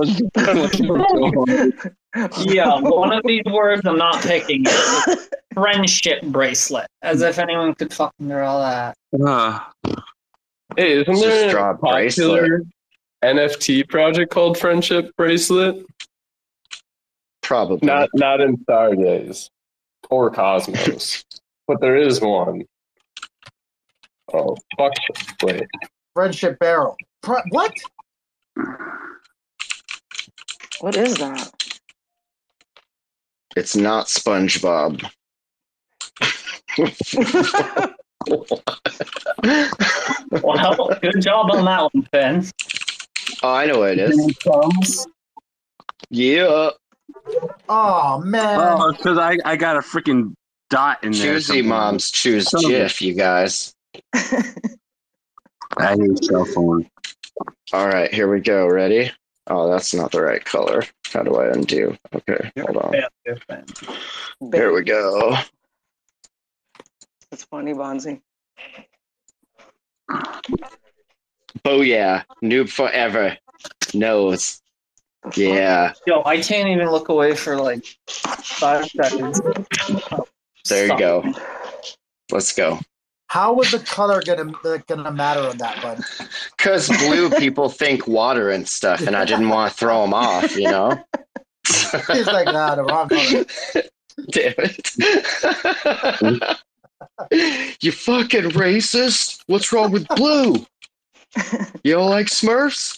Yeah, one of these words I'm not picking is friendship bracelet. As if anyone could fucking draw that. Hey, isn't Just there draw a a bracelet. popular NFT project called Friendship Bracelet? Probably. Not in Stargaze or Cosmos, but there is one. Oh fuck! Wait. Friendship barrel. What? What is that? It's not SpongeBob. Well, good job on that one, Ben. Oh, I know what it is. Yeah. Oh man. Oh, because I got a freaking dot in there. Choosy moms choose GIF, you guys. I hate cell phone. All right, here we go. Ready? Oh, that's not the right color. How do I undo? Okay, hold on. Here we go. That's funny, Bonzi. Oh yeah, noob forever knows. Yeah, Yo, I can't even look away for like 5 seconds. there you go. Let's go. How was the color gonna matter on that one? Because blue people think water and stuff, and I didn't want to throw them off, you know? He's like, nah, the wrong color. Damn it. You fucking racist. What's wrong with blue? You don't like Smurfs?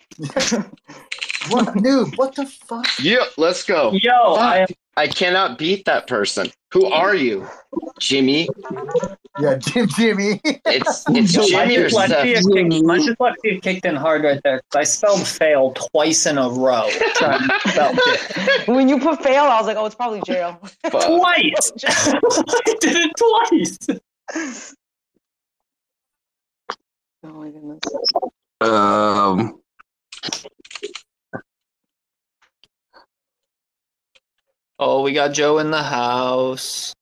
What noob? What the fuck? Yeah, let's go. Yo, Fuck. I cannot beat that person. Who are you? Jimmy? Yeah, Jimmy. It's Yo, Jimmy or Seth. my dyslexia kicked in hard right there because I spelled fail twice in a row. Trying to spell it. When you put fail, I was like, oh, it's probably jail. Fuck. Twice! I did it twice! Oh my goodness. Oh, we got Joe in the house.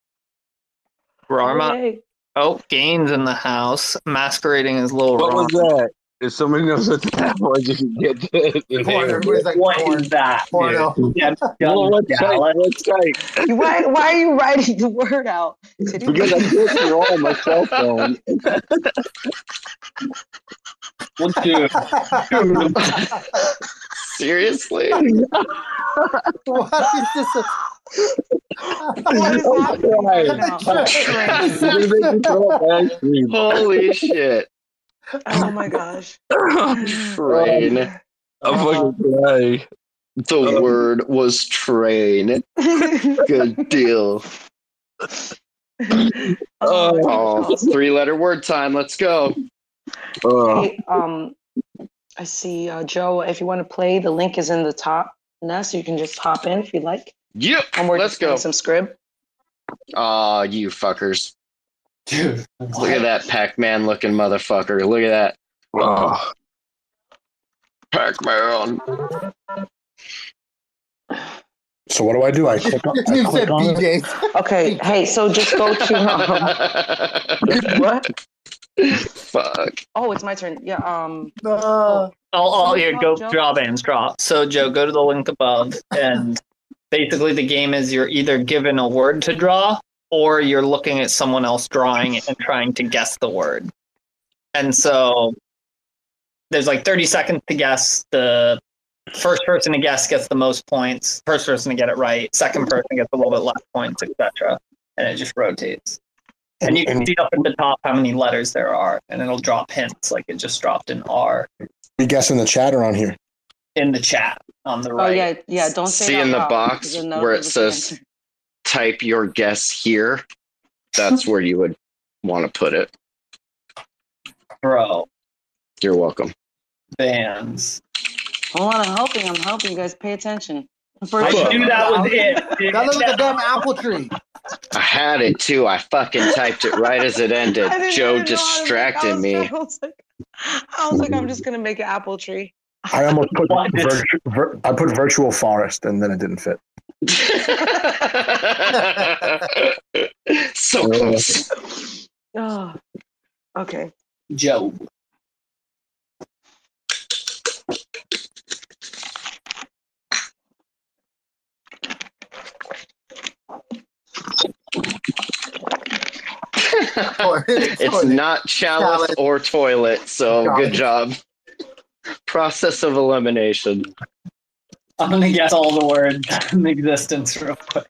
Rarma. Yay. Oh, Gaines in the house, masquerading as little What was Rarma. that? if somebody knows what that was, you can get it. Porn, everybody's like, What porn. is that? Porno. Dude? Yeah, Well, what site? Dallas. What site? Why are you writing the word out? Because I can't throw on my cell phone. Well, dude, Seriously? What is this? What is happening right now? You're gonna make me throw up ice cream. Holy shit. Oh my gosh. Train. I'm fucking crying. The word was train. Good deal. Oh, 3-letter word time. Let's go. Hey, I see Joe. If you want to play, the link is in the top. So you can just hop in if you like. Yep. And we're Let's just doing go. some scrib. Aw, you fuckers. dude, Look at that Pac-Man looking motherfucker. Look at that. Oh. Pac-Man. So what do? I click on, You I click said on it? BJ's. Okay. Hey, so just go to what? Fuck. Oh, it's my turn. Yeah. all here, go Joe? draw bands, draw. So, Joe, go to the link above, and basically the game is you're either given a word to draw, or you're looking at someone else drawing it and trying to guess the word. And so there's like 30 seconds to guess. The first person to guess gets the most points. First person to get it right. Second person gets a little bit less points, etc. And it just rotates. And you can see up at the top how many letters there are, and it'll drop hints, like it just dropped an R We guess in the chat or on here? in the chat on the Oh right. yeah. Don't say See it out in the loud, box because then they'll where give it us the says answer. type your guess here? That's where you would want to put it. Bro, You're welcome. bands. Hold on, I'm helping you guys. Pay attention. I knew that was it. dude. That looks like a damn apple tree. I had it too. I fucking typed it right as it ended. I didn't Joe even know how to distracted me. I was like, I'm just gonna make an apple tree. I almost put What? I put virtual forest and then it didn't fit. So close. Oh, okay. Joe. It's not chalice Chalice. or toilet, so Got good it. job. Process of elimination. I'm gonna guess all the words in existence real quick.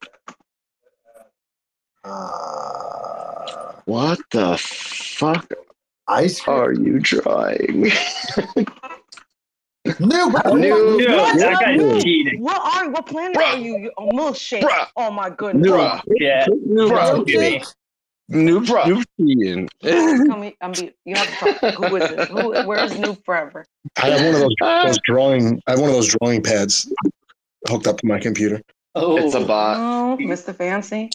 What the fuck Ice cream. are you drawing? New. New. Dude, that guy's cheating. What planet Bruh. are you? You milkshake. Bruh. Oh my goodness. Bruh. Yeah. Bruh. Jimmy. Noob, Bruh. noob cheating. You have to talk. Who is it? Where's Noob Forever? I have one of those drawing. I have one of those drawing pads hooked up to my computer. Oh, It's a bot. Oh, Mr. Fancy.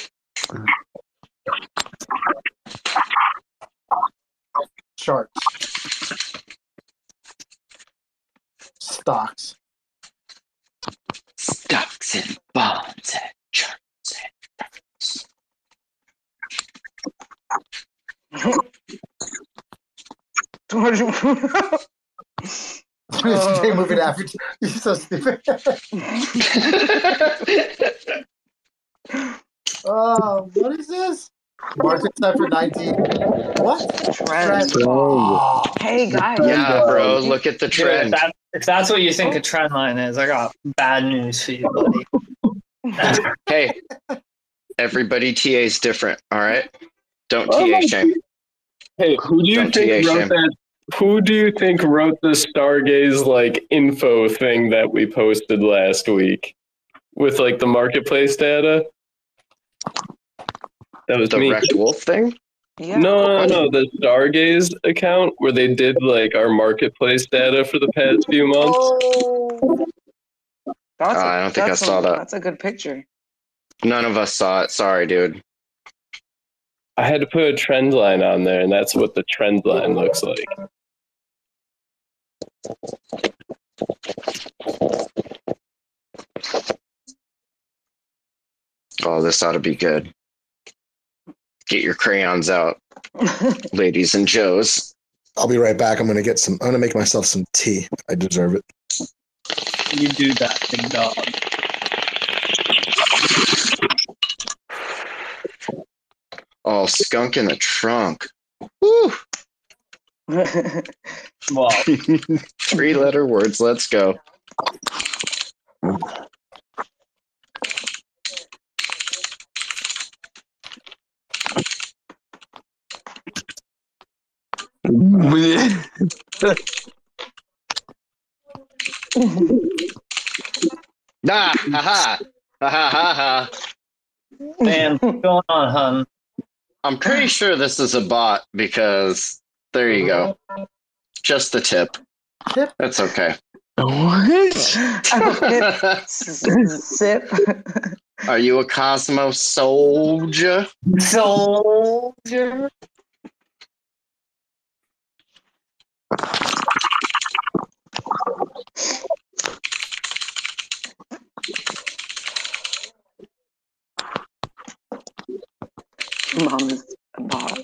Sharks. Stocks. Stocks and bonds and charts Mr. J moving after. You're so stupid. Oh, what is this? Market set for 19. What? Trend. Oh, Hey guys. Yeah, bro, look at the dude, trend. if that's what you think a trend line is, I got bad news for you, buddy. Hey, everybody TA is different, all right? Don't TA shame. Hey, who do you Don't think TA wrote shame. that? Who do you think wrote the Stargaze like info thing that we posted last week with like the marketplace data? That was The me. Wrecked Wolf thing? Yeah. No, the Stargaze account where they did like our marketplace data for the past few months. oh. I don't think I saw that. That's a good picture. None of us saw it. Sorry, dude. I had to put a trend line on there, and that's what the trend line looks like. Oh, this ought to be good. Get your crayons out, ladies and Joes. I'll be right back. I'm gonna make myself some tea. I deserve it. You do that, big dog. Oh, skunk in the trunk. Woo! Well, 3-letter words. Let's go. Nah, ha ha. man, what's going on, hun? I'm pretty sure this is a bot because there you go. Just the tip. Tip? That's okay. What? Sip. Are you a Cosmo soldier? Soldier. Mom is a bot.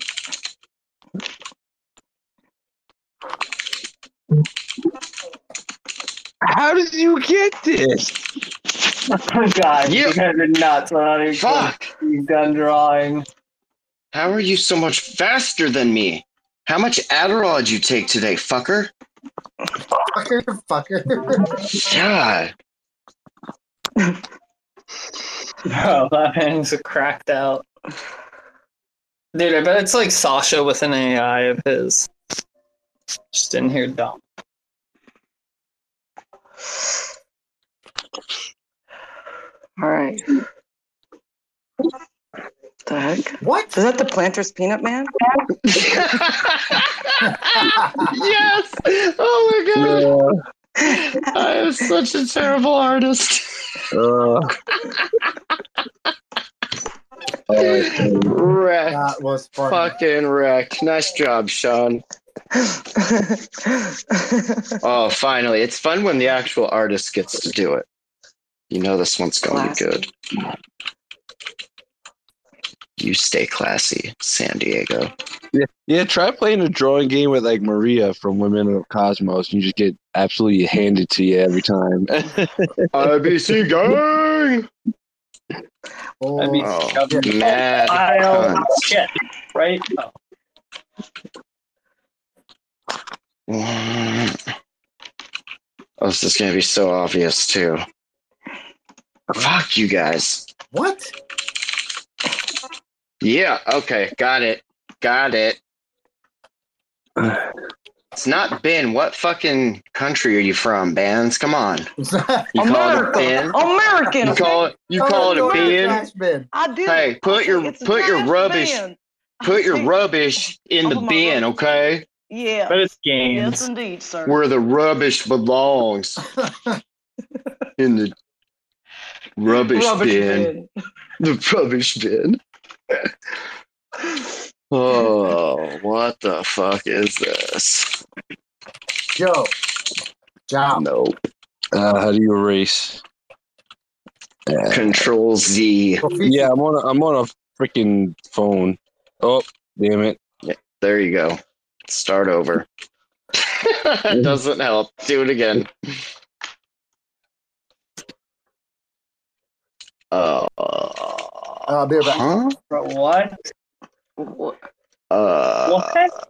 How did you get this? Oh, God, you guys are nuts. I'm not even Fuck! You've done drawing. How are you so much faster than me? How much Adderall did you take today, fucker? Fucker. God. Oh, that man's cracked out. Dude, I bet it's like Sasha with an AI of his. Just in here dumb. All right. The heck? What? Is that the Planters Peanut Man? Yes! Oh my god! I am such a terrible artist. Wrecked. That was funny. Fucking wrecked. Nice job, Sean. Oh, finally. It's fun when the actual artist gets to do it. You know this one's going to be good. You stay classy, San Diego. Yeah, try playing a drawing game with like Maria from Women of Cosmos. And you just get absolutely handed to you every time. IBC gang! Oh, That'd be Mad I'll cunts. shit, right? Oh. Oh, this is going to be so obvious, too. Fuck you guys. what? Yeah, okay, got it. It's not Ben. What fucking country are you from, Bands? Come on. You call it a Ben? American. You call it a Ben? Trash bin. I did. Hey, put your rubbish in the bin, okay? Yeah. But it's games. Yes, indeed, sir. Where the rubbish belongs. In the rubbish bin. The rubbish bin. Oh, what the fuck is this? Joe. Job. Nope. How do you erase? Control Z. Yeah, I'm on a freaking phone. Oh, damn it! Yeah, there you go. Start over. Doesn't help. Do it again. I'll be right back. Huh? Bro, what? What? What?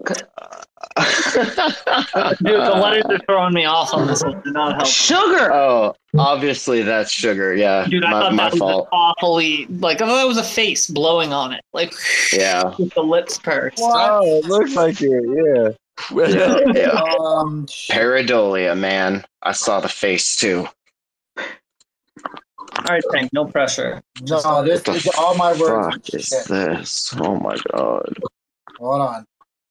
Dude, the letters are throwing me off on this one. Do not help. Sugar. Oh, obviously that's sugar. Yeah, Dude, I thought my that was fault. awfully like I thought that was a face blowing on it, like Yeah. with the lips pursed. Oh, it looks like it. Yeah. Yeah. Shit. Pareidolia, man. I saw the face too. All right, Tank, no pressure. No, this What is the all my words. fuck is Shit. this? Oh my god. Hold on.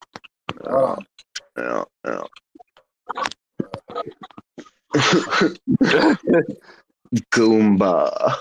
Yeah. Goomba.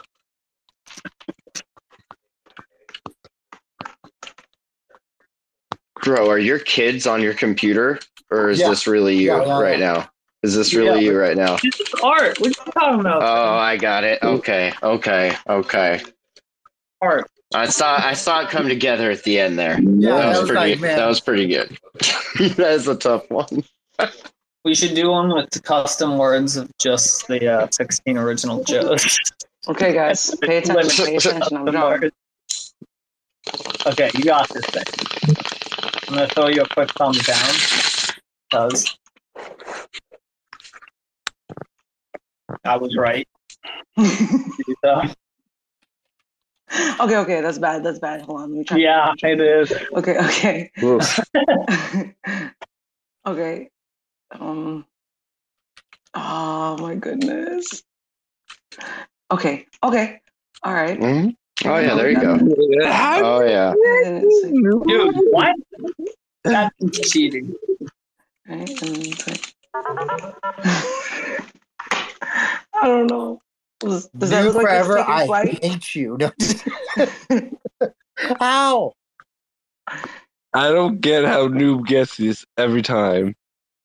Bro, are your kids on your computer? Or is Yeah. this really you Yeah. right now? Is this really you right now? This is art. What are you talking about? Oh, I got it. Okay. Art. I saw it come together at the end there. Yeah, that I was was pretty. like, man. That was pretty good. That is a tough one. We should do one with the custom words of just the 16 original Joes. Okay, guys, pay attention. Pay attention. I'm drawing. Okay, you got this thing. I'm gonna throw you a quick thumbs down. Because I was right. Okay, that's bad. That's bad. Hold on, let me try. Yeah, it is. Okay. Oof. Okay. Oh my goodness. Okay. All right. Mm-hmm. Oh yeah, there you go. Oh yeah. Dude, what? That's cheating. Right, I don't know. Does that New look like forever, it's taking I flight? hate you. No. Ow! I don't get how Noob gets this every time.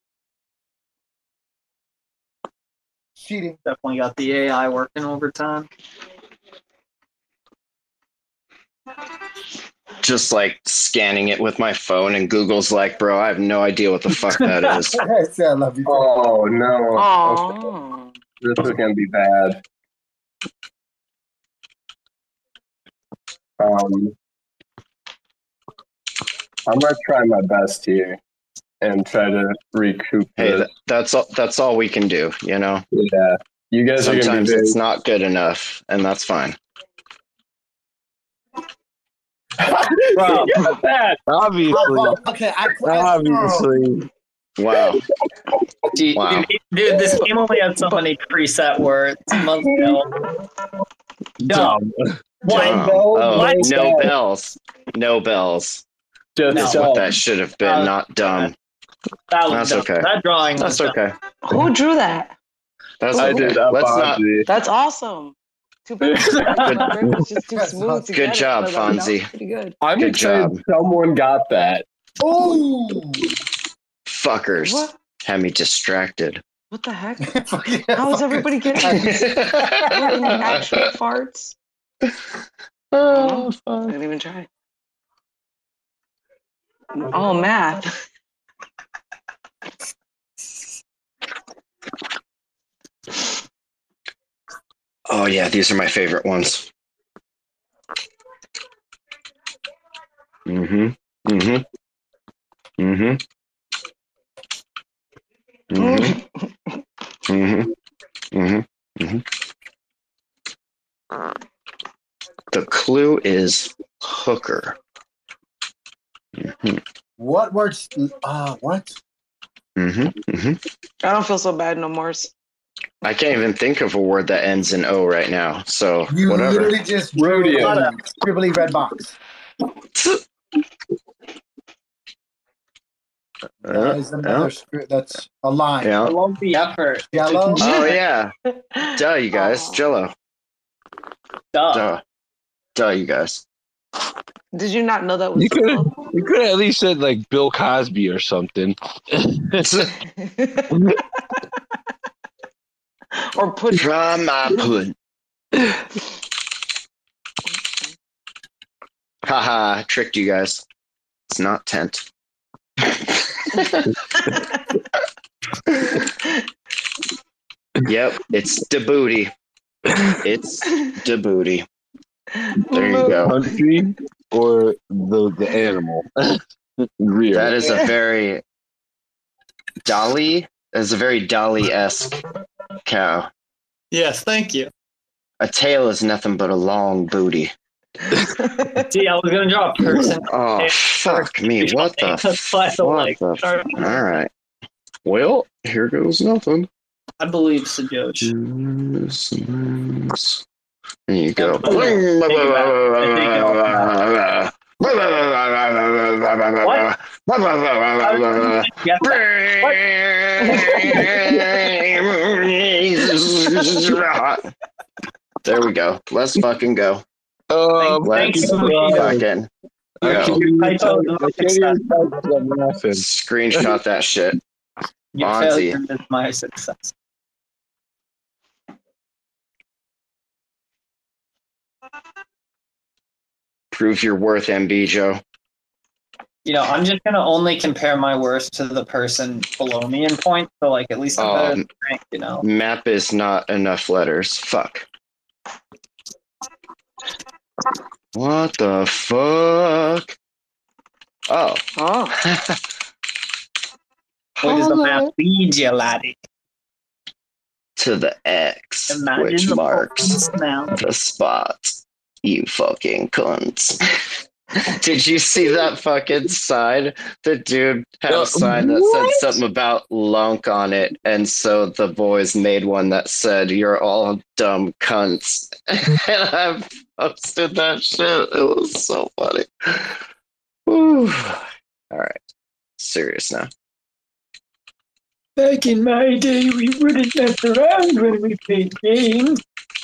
Cheating. Definitely got the AI working overtime. Just like scanning it with my phone, and Google's like, "Bro, I have no idea what the fuck that is." I love you. Oh no! Oh. This is gonna be bad. I'm gonna try my best here and try to recoup. Hey, that's all we can do, you know. Yeah, you guys are gonna be Sometimes very... it's not good enough, and that's fine. Bro, Obviously. Okay, Obviously. Wow. Dude, this game only has so many preset words. Must know. Dumb. Dumb. Oh, no bells. No bells. That's what that should have been, not dumb. That's okay. That drawing. That's okay. Who drew that? That's I okay. did. Let's not. That's awesome. Too bad. It's just too smooth. Good job, Fonzie. Pretty good. I'm Good excited job. someone got that. Oh, Fuckers. What? Had me distracted. What the heck? How is everybody getting this? What in the actual farts? Oh, I didn't even try. Oh, math. Oh yeah, these are my favorite ones. Mm-hmm. Mm-hmm. Mm-hmm. Mm-hmm. Mm-hmm. Mm-hmm. Mm-hmm. The clue is hooker. Mm-hmm. what words? What? Mm-hmm. Mm-hmm. I don't feel so bad no more. I can't even think of a word that ends in O right now. So You whatever. literally just Rodeo. scribbly red box. That is another that's a line. Yeah. I love the effort. Yellow. Oh yeah. Duh, you guys. Jello. Duh. Duh, you guys. Did you not know that was You could have at least said like Bill Cosby or something. or put From my pudding. Haha, tricked you guys. It's not tent. Yep, it's the booty. It's the booty. There you go. Country or the animal. Real. That is a very Dolly. That is a very Dolly-esque cow. Yes, thank you. A tail is nothing but a long booty. See, I was gonna draw a person. Oh fuck me! What the? All right. Well, here goes nothing. I believe Sajosh. There you go. There we go. Let's fucking go. Thanks Let's so much. fucking go. Screenshot that shit. Your Fonzie. failure is my success. Prove your worth, MB Joe. I'm just gonna only compare my worst to the person below me in point. So like at least I'm better than rank, Map is not enough letters. Fuck. What the fuck? Oh. Where does the map lead you, laddie? To the X, Imagine which the marks now. the spot. You fucking cunts. Did you see that fucking sign? The dude had a sign that said something about lunk on it, and so the boys made one that said, "You're all dumb cunts." And I posted that shit. It was so funny. Whew. All right. Serious now. Back in my day, we wouldn't mess around when we played games.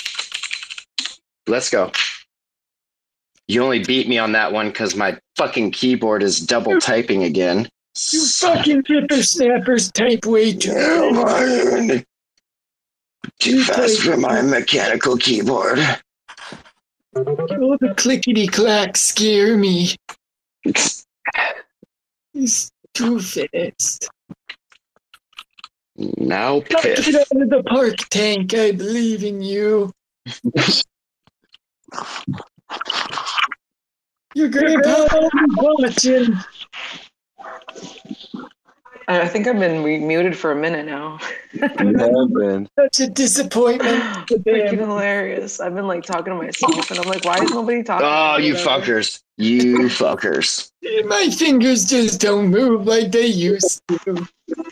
Let's go. You only beat me on that one because my fucking keyboard is double typing again. You fucking whippersnappers type way too fast. Too fast for my mechanical keyboard. Oh, the clickety-clack scare me. He's too fast. Now Get out of the park, Tank. I believe in you. Your grandpa will be watching. I think I've been muted for a minute now. You have been. Such a disappointment. Freaking hilarious. I've been like talking to myself and I'm like, why is nobody talking? Oh, you fuckers. You fuckers. My fingers just don't move like they used to.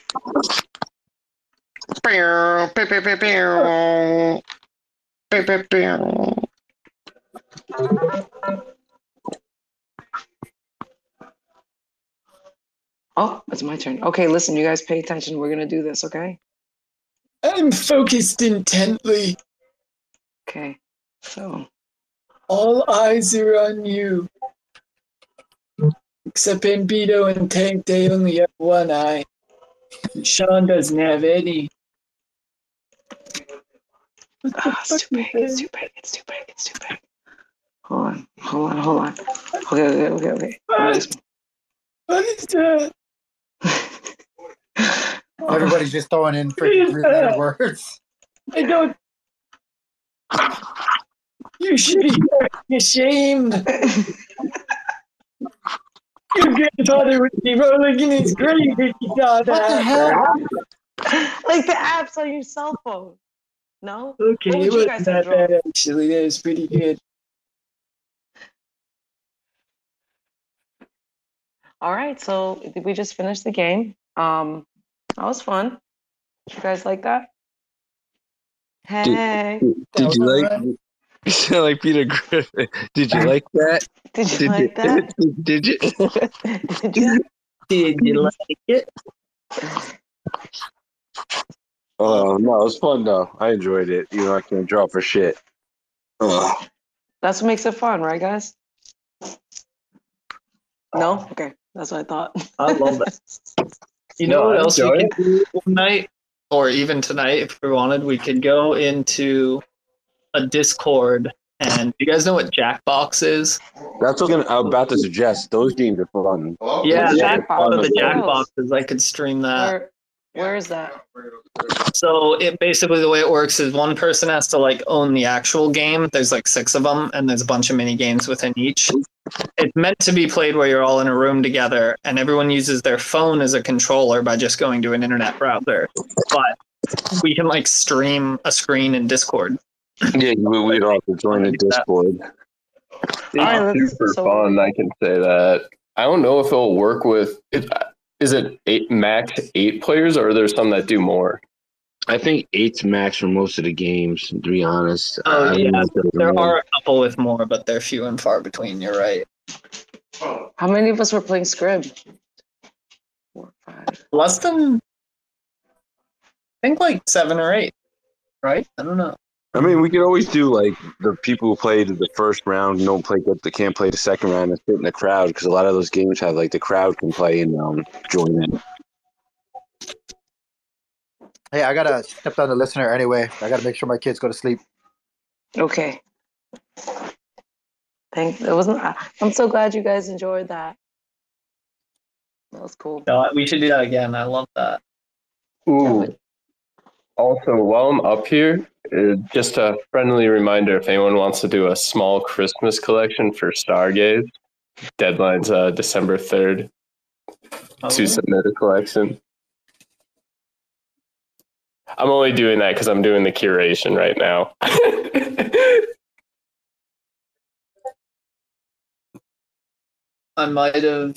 Oh, it's my turn. Okay, listen, you guys pay attention. We're going to do this, okay? I'm focused intently. Okay, so. All eyes are on you. Except Ambito and Tank, they only have one eye. Sean doesn't have any. It's too big, it's too big, it's too big, it's too big. Hold on. Okay. What is that? Everybody's just throwing in freaking 3-letter words. I don't. You should be ashamed. Your grandfather would be rolling in his grave if he saw that. What the hell? Like the apps on your cell phone. No? Okay, What would it you wasn't guys that have drawn? bad actually. That was pretty good. All right, so we just finished the game. That was fun. Did you guys like that? Hey. Did you like? You sound like Peter Griffin. Did you like that? Did you like that? Did you? Did you? Did you like it? Oh no, it was fun though. I enjoyed it. You know, I can't draw for shit. Ugh. That's what makes it fun, right, guys? No? Okay, that's what I thought. I love it. You know what else we could do one night, or even tonight, if we wanted, we could go into a Discord. And you guys know what Jackbox is? That's what I'm about to suggest. Those games are fun. Yeah, Jackbox. one of the Jackbox. Jackboxes. I could stream that. Where is that? So it basically, the way it works is one person has to like own the actual game. There's like 6 of them, and there's a bunch of mini games within each. It's meant to be played where you're all in a room together, and everyone uses their phone as a controller by just going to an internet browser. But we can like stream a screen in Discord. Yeah, we'd all have to join the Discord. It's super fun, I can say that. I don't know if it'll work with... Is it max 8 players, or are there some that do more? I think 8's max for most of the games, to be honest. Oh, yeah. There are a couple with more, but they're few and far between. You're right. How many of us were playing Scrib? 4, 5. Less than... I think like 7 or 8, right? I don't know. I mean, we could always do like the people who played the first round they can't play the second round and sit in the crowd, because a lot of those games have like the crowd can play and join in. Hey, I gotta step down the listener anyway. I gotta make sure my kids go to sleep. Okay. Thanks. It wasn't. I'm so glad you guys enjoyed that. That was cool. No, we should do that again. I love that. Ooh. Also, while I'm up here, just a friendly reminder: if anyone wants to do a small Christmas collection for Stargaze, deadline's December 3rd to submit a collection. I'm only doing that because I'm doing the curation right now. I might have.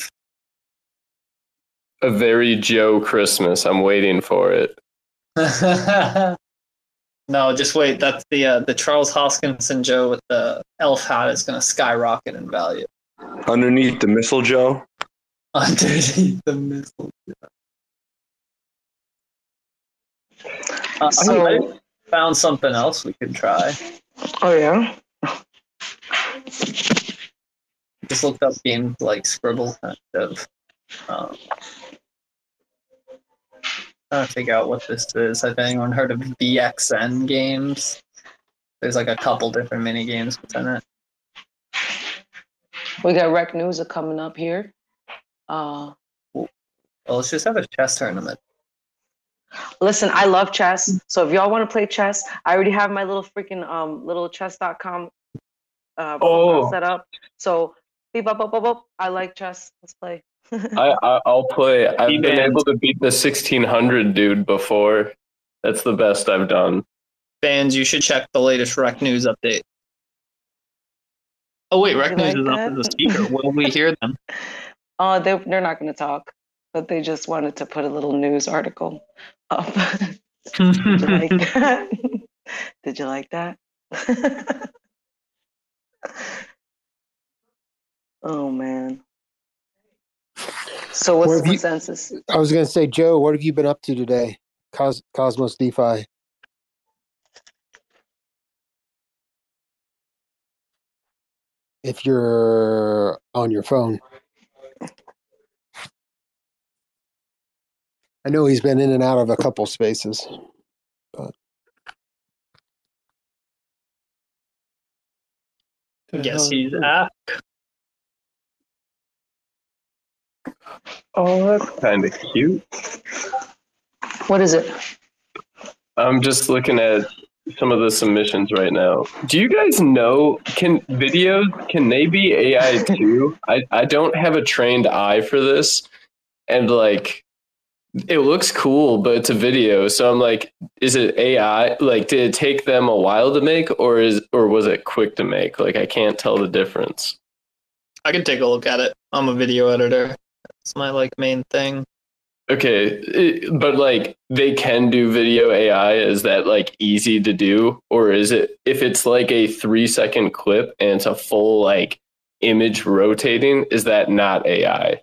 A very Joe Christmas. I'm waiting for it. No, just wait. That's the Charles Hoskinson Joe with the elf hat is going to skyrocket in value. Underneath the mistletoe. Underneath the mistletoe. So- I found something else we could try. Oh yeah. Just looked up games like Scribble, kind of. Trying to figure out what this is. Has anyone heard of VXN games? There's like a couple different mini games within it. We got Rec News coming up here. Well, let's just have a chess tournament. Listen, I love chess. So if y'all want to play chess, I already have my little freaking little chess.com set up. So beep, up, I like chess. Let's play. I'll play. I've been able to beat the 1600 dude before. That's the best I've done. Fans, you should check the latest Rec News update. Oh wait, Rec News is up as a speaker. Will we hear them? They're not going to talk, but they just wanted to put a little news article up. Did you like that? Did you like that? Oh man. So what's the consensus? I was going to say, Joe, what have you been up to today? Cosmos DeFi. If you're on your phone. I know he's been in and out of a couple spaces. But. Guess he's asked. Oh, that's kind of cute. What is it? I'm just looking at some of the submissions right now. Do you guys know, can they be AI too? I don't have a trained eye for this. And like, it looks cool, but it's a video. So I'm like, is it AI? Like, did it take them a while to make or was it quick to make? Like, I can't tell the difference. I can take a look at it. I'm a video editor. That's my like main thing. Okay, but like they can do video AI. Is that like easy to do, or is it if it's like a 3-second clip and it's a full like image rotating? Is that not AI?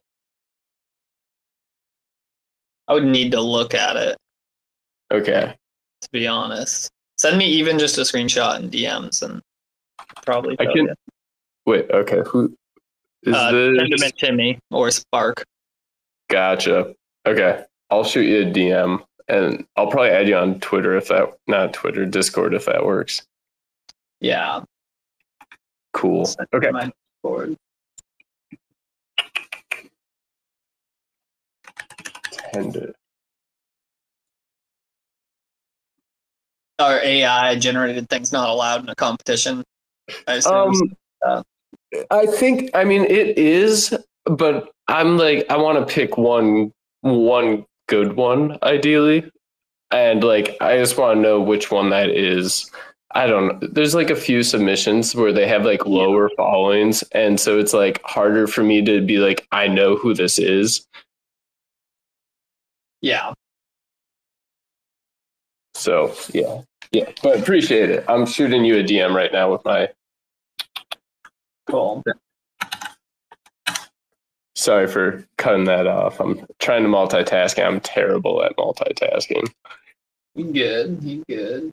I would need to look at it. Okay. To be honest, send me even just a screenshot in DMs and probably. I can. Wait. Okay. Who is this? Send them at Timmy or Spark. Gotcha. Okay, I'll shoot you a DM, and I'll probably add you on Twitter Discord if that works. Yeah. Cool. Okay. My Discord. Tender. Are AI generated things not allowed in a competition? I assume. I think. I mean, it is, but I'm like, I want to pick one good one ideally, and like I just want to know which one that is. I don't know, there's like a few submissions where they have like lower followings, and so it's like harder for me to be like, I know who this is. Yeah. So yeah, but appreciate it. I'm shooting you a DM right now with my cool. Sorry for cutting that off. I'm trying to multitask. I'm terrible at multitasking. You good. You good.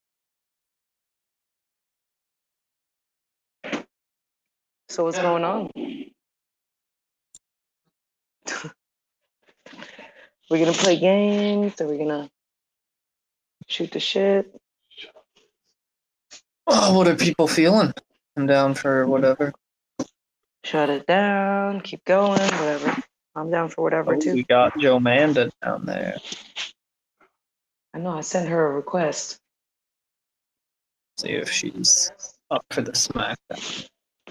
So what's going on? We're gonna play games. Are we gonna shoot the shit? Oh, what are people feeling? I'm down for whatever. shut it down, keep going, whatever. I'm down for whatever too. We got Joe Manda down there. I know, I sent her a request. See if she's up for the SmackDown.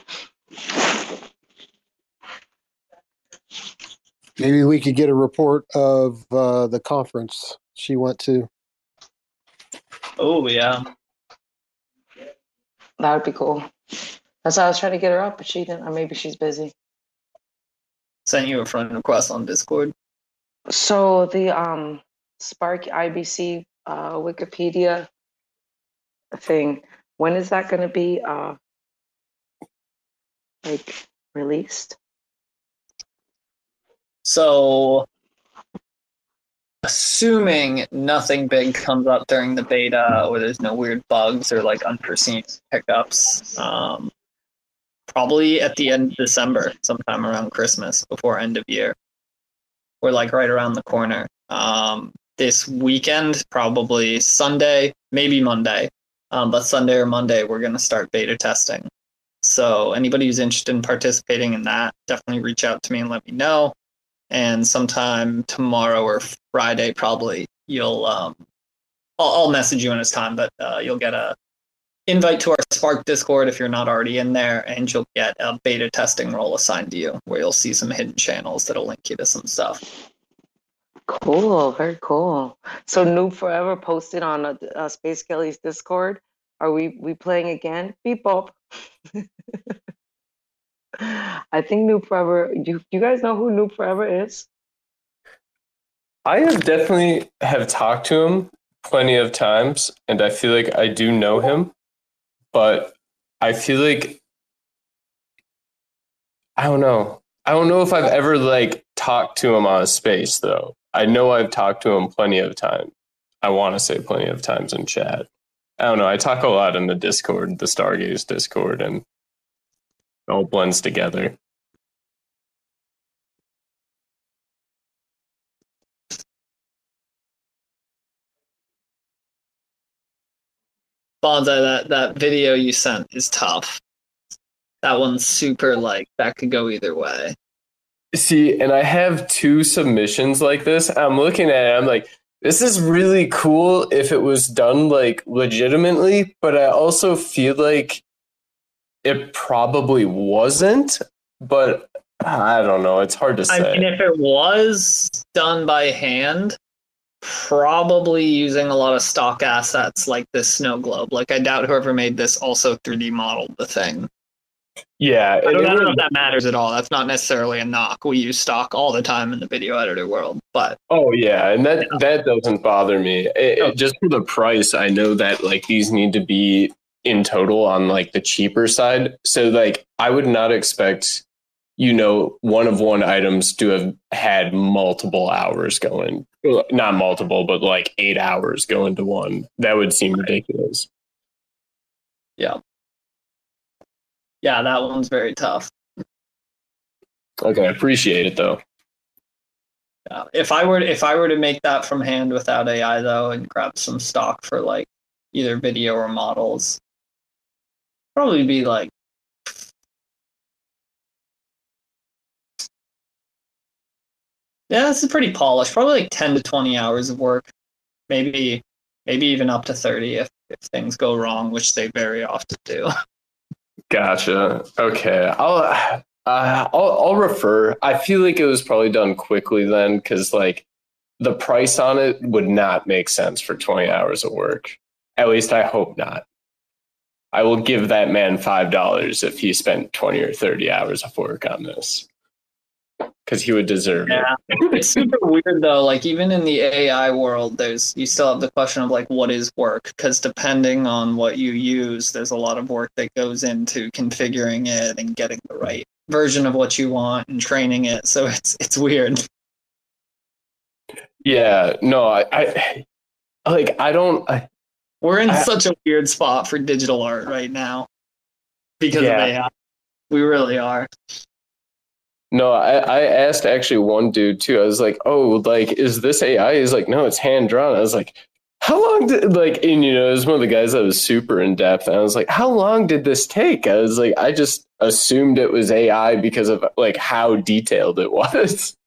Maybe we could get a report of the conference she went to. Oh, yeah. That would be cool. That's why I was trying to get her up, but she didn't. Or maybe she's busy. Sent you a friend request on Discord. So the Spark IBC Wikipedia thing, when is that going to be like released? So, assuming nothing big comes up during the beta, or there's no weird bugs or like unforeseen hiccups, probably at the end of December, sometime around Christmas, before end of year. We're like right around the corner. This weekend, probably Sunday, maybe Monday, but Sunday or Monday, we're going to start beta testing. So anybody who's interested in participating in that, definitely reach out to me and let me know. And sometime tomorrow or Friday, probably, you'll I'll message you when it's time, but you'll get a invite to our Spark Discord if you're not already in there, and you'll get a beta testing role assigned to you, where you'll see some hidden channels that'll link you to some stuff. Cool, very cool. So Noob Forever posted on Space Kelly's Discord. Are we playing again? Beep bop. I think Noob Forever. You guys know who Noob Forever is? I have definitely have talked to him plenty of times, and I feel like I do know him, but I feel like I don't know. I don't know if I've ever like talked to him on a space though. I know I've talked to him plenty of times. I want to say plenty of times in chat. I don't know. I talk a lot in the Discord, the Stargaze Discord, and it all blends together. Bonsai, that video you sent is tough. That one's super, like, that could go either way. See, and I have two submissions like this. I'm looking at it, I'm like, this is really cool if it was done, like, legitimately, but I also feel like it probably wasn't, but I don't know. It's hard to say. I mean, if it was done by hand, probably using a lot of stock assets like this snow globe. Like, I doubt whoever made this also 3D modeled the thing. Yeah. I don't know if that matters at all. That's not necessarily a knock. We use stock all the time in the video editor world, but oh yeah, and that doesn't bother me. Just for the price, I know that like these need to be in total on like the cheaper side. So like I would not expect, one of one items to have had multiple hours going. Not multiple, but like 8 hours going to one. That would seem ridiculous. Yeah. Yeah, that one's very tough. Okay, I appreciate it though. Yeah. If I were to make that from hand without AI though, and grab some stock for like either video or models, probably be like this is pretty polished. Probably like 10 to 20 hours of work, maybe even up to 30 if things go wrong, which they very often do. Gotcha. Okay, I'll refer. I feel like it was probably done quickly then, because like the price on it would not make sense for 20 hours of work. At least I hope not. I will give that man $5 if he spent 20 or 30 hours of work on this, because he would deserve it. It's super weird though. Like even in the AI world, you still have the question of like what is work, because depending on what you use, there's a lot of work that goes into configuring it and getting the right version of what you want and training it. So it's weird. Yeah, no, We're in such a weird spot for digital art right now because of AI. We really are. No, I asked actually one dude too. I was like, "Oh, like, is this AI?" He's like, "No, it's hand drawn." I was like, how long did and it was one of the guys that was super in depth, and I was like, how long did this take? I was like, I just assumed it was AI because of how detailed it was.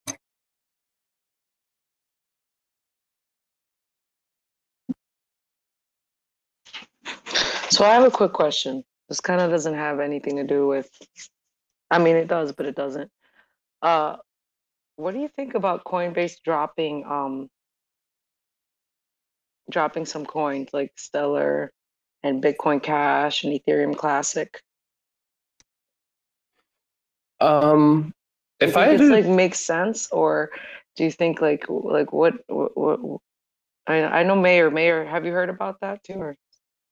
So I have a quick question. This kind of doesn't have anything to do with. I mean, it does, but it doesn't. What do you think about Coinbase dropping some coins like Stellar and Bitcoin Cash and Ethereum Classic? If I had it's to, makes sense, or do you think what I know Mayor, have you heard about that too? Or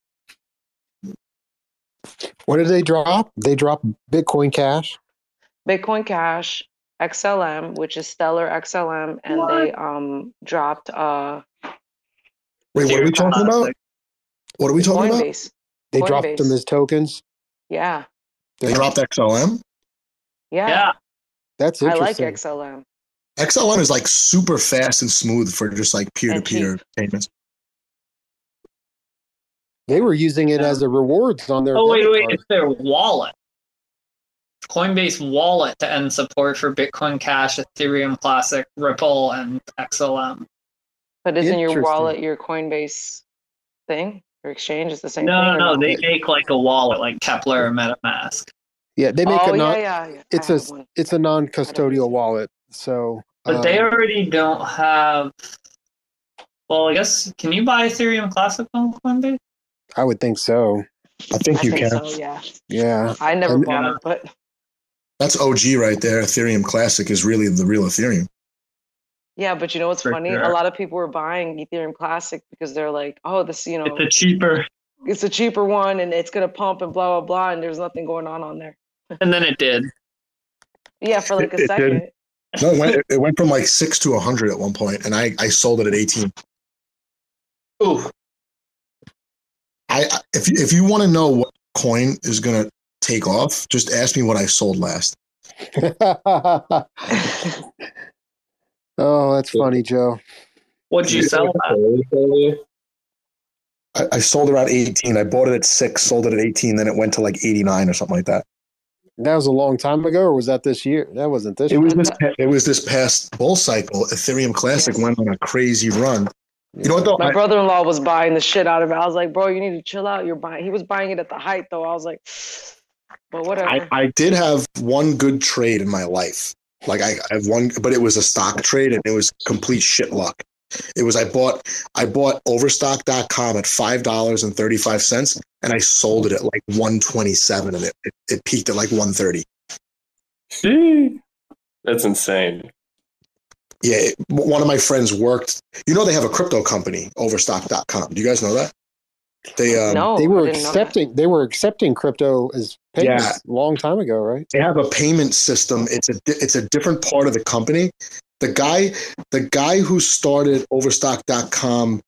What did they drop? They dropped Bitcoin Cash. Bitcoin Cash, XLM, which is Stellar XLM, and they dropped Wait, what are we talking about? What are we talking about? Coinbase. They dropped them as tokens. Yeah. They dropped XLM? Yeah. That's I like interesting. XLM. XLM is like super fast and smooth for just like peer-to-peer payments. They were using it as a rewards on their. Oh wait, it's their wallet. Coinbase wallet to end support for Bitcoin Cash, Ethereum Classic, Ripple, and XLM. But isn't your wallet your Coinbase thing? Your exchange is the same thing? No, they make like a wallet like Kepler or MetaMask. Yeah, they make yeah. It's a non-custodial wallet. So but they already don't have. Well, I guess can you buy Ethereum Classic on Coinbase? I would think so. I think you can. So, yeah. Yeah. I never bought it, but that's OG right there. Ethereum Classic is really the real Ethereum. Yeah, but you know what's funny? Sure. A lot of people were buying Ethereum Classic because they're like, "Oh, this, it's a cheaper one, and it's gonna pump and blah blah blah," and there's nothing going on there. And then it did. Yeah, for like a second. Did. No, it went from like 6 to 100 at one point, and I sold it at 18. Ooh. If you want to know what coin is gonna take off, just ask me what I sold last. Oh, that's funny, Joe. What'd you sell at? I sold around 18. I bought it at 6, sold it at 18, then it went to like 89 or something like that. That was a long time ago, or was that this year? That wasn't this year. It was this past bull cycle. Ethereum Classic went on a crazy run. You know what though? My brother-in-law was buying the shit out of it. I was like, bro, you need to chill out. He was buying it at the height though. I was like, but whatever. I did have one good trade in my life. Like I have one, but it was a stock trade and it was complete shit luck. It was I bought Overstock.com at $5.35 and I sold it at like 127 and it peaked at like 130. That's insane. Yeah, one of my friends worked. They have a crypto company, Overstock.com. Do you guys know that? They were accepting crypto as payments a long time ago, right? They have a payment system. It's a different part of the company. The guy who started Overstock.com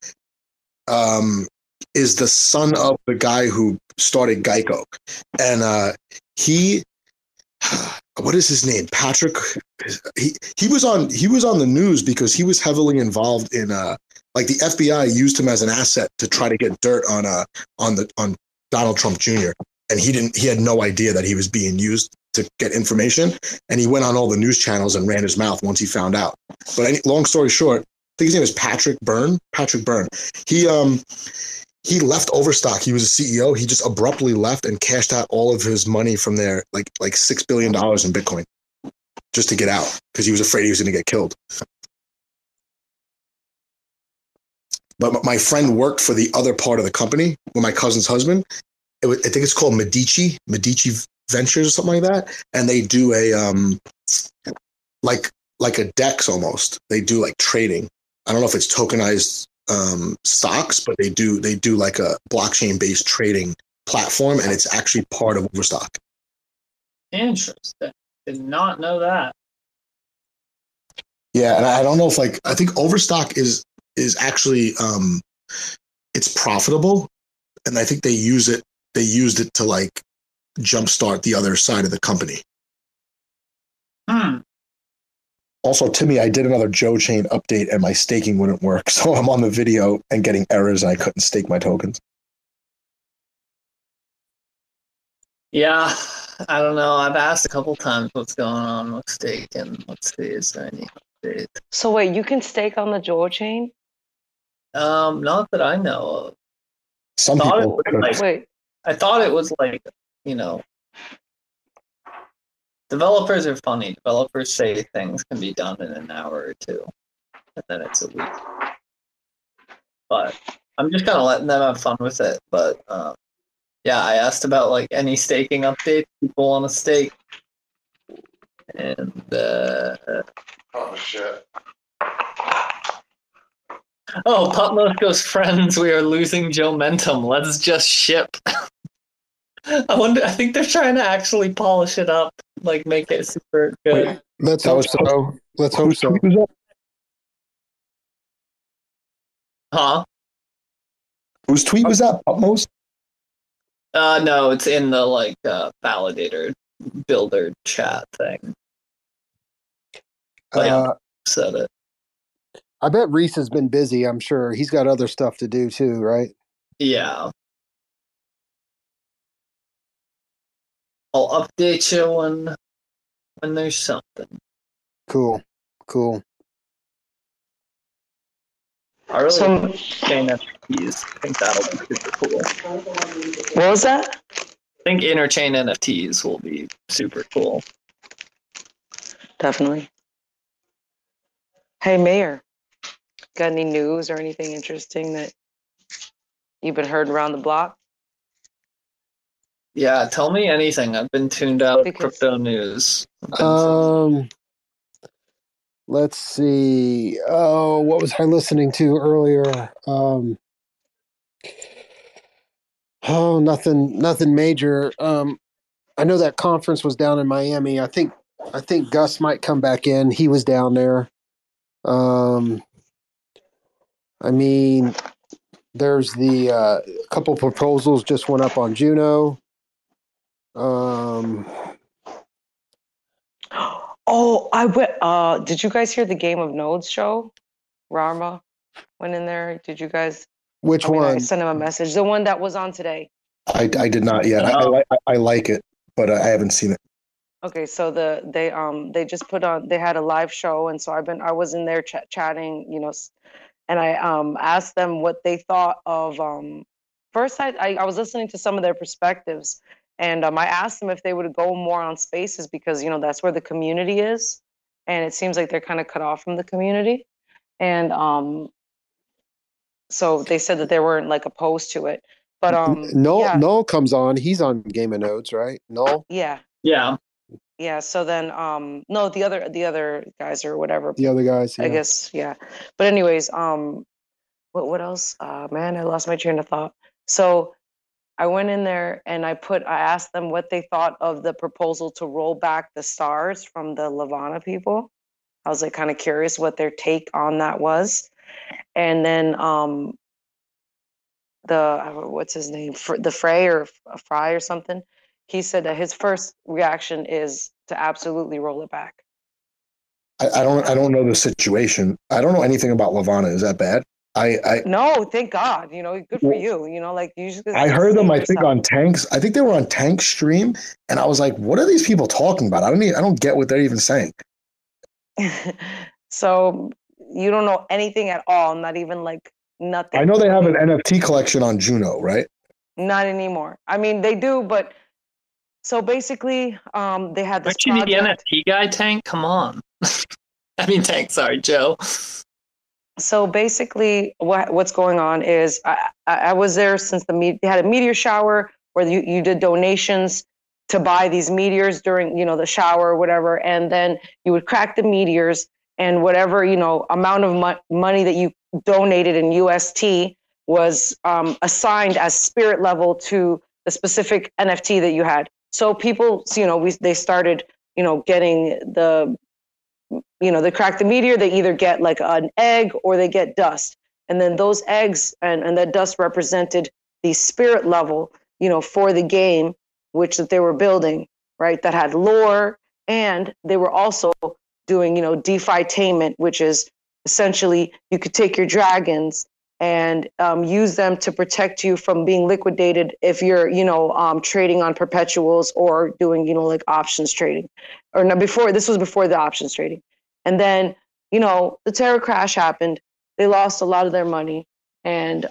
is the son of the guy who started Geico, and he. What is his name? Patrick. He was on the news because he was heavily involved in like the FBI used him as an asset to try to get dirt on Donald Trump Jr. and he had no idea that he was being used to get information, and he went on all the news channels and ran his mouth once he found out. But long story short, I think his name is Patrick Byrne. He left Overstock. He was a CEO. He just abruptly left and cashed out all of his money from there, like $6 billion in Bitcoin, just to get out because he was afraid he was going to get killed. But my friend worked for the other part of the company with my cousin's husband. I think it's called Medici Ventures or something like that. And they do a like a DEX almost. They do like trading. I don't know if it's tokenized stocks, but they do like a blockchain based trading platform, and it's actually part of Overstock. Interesting. Did not know that. Yeah, and I don't know if I think Overstock is actually it's profitable, and I think they used it to like jumpstart the other side of the company. Also, Timmy, I did another Joe Chain update and my staking wouldn't work. So I'm on the video and getting errors and I couldn't stake my tokens. Yeah, I don't know. I've asked a couple times what's going on with stake and let's see, is there any update? So wait, you can stake on the Joel chain? Not that I know of. Some people Wait. I thought it was like, you know, developers are funny. Developers say things can be done in an hour or two, and then it's a week. But I'm just kind of letting them have fun with it. But yeah, I asked about like any staking updates. People want to stake, and oh shit. Oh, Putmos goes, friends, we are losing Joe-mentum. Let's just ship. I think they're trying to actually polish it up, like make it super good. Wait, let's hope so. Let's hope so. Huh? Whose tweet was that? Putmos? No, it's in the like validator builder chat thing. But yeah, said it. I bet Reese has been busy. I'm sure he's got other stuff to do too, right? Yeah. I'll update you when there's something. Cool. I really chain NFTs. I think that'll be super cool. What was that? I think interchain NFTs will be super cool. Definitely. Hey, Mayor. Got any news or anything interesting that you've been heard around the block? Yeah, tell me anything. I've been tuned out of crypto news. Let's see. Oh, what was I listening to earlier? Nothing major. I know that conference was down in Miami. I think Gus might come back in. He was down there. I mean, there's the couple proposals just went up on Juno. Oh, I went. Did you guys hear the Game of Nodes show? Rarma went in there. Did you guys? Which one? I sent him a message. The one that was on today. I did not yet. I like it, but I haven't seen it. Okay, so they just put on. They had a live show, and so I was in there chatting, you know, and I asked them what they thought of. First, I was listening to some of their perspectives, and I asked them if they would go more on Spaces because you know that's where the community is, and it seems like they're kind of cut off from the community, and so they said that they weren't like opposed to it, but Null comes on. He's on Game of Nodes, right? Null. Yeah. So then, no, the other guys or whatever. The other guys, yeah. I guess, yeah. But anyways, what else? Man, I lost my train of thought. So I went in there and I asked them what they thought of the proposal to roll back the stars from the Levana people. I was like kind of curious what their take on that was, and then what's his name, the Fry or something. He said that his first reaction is to absolutely roll it back. I don't know the situation. I don't know anything about Levana. Is that bad? No, thank God. You know, good for you. You know, like usually I heard them. I think on Tanks. I think they were on Tank's stream, and I was like, "What are these people talking about? I don't get what they're even saying." So you don't know anything at all. Not even like nothing. I know they have an NFT collection on Juno, right? Not anymore. I mean, they do, but. So basically, they had this. Aren't you the NFT guy, Tank? Come on. I mean, Tank. Sorry, Joe. So basically, what's going on is I was there since they had a meteor shower where you did donations to buy these meteors during the shower or whatever, and then you would crack the meteors and whatever amount of money that you donated in UST was assigned as spirit level to the specific NFT that you had. So people, they started, getting they crack the meteor, they either get like an egg or they get dust. And then those eggs and that dust represented the spirit level, for the game, that they were building, right? That had lore. And they were also doing, DeFi-tainment, which is essentially you could take your dragons and use them to protect you from being liquidated if you're, trading on perpetuals or doing, like options trading. Or no, this was before the options trading. And then, the Terra crash happened. They lost a lot of their money. And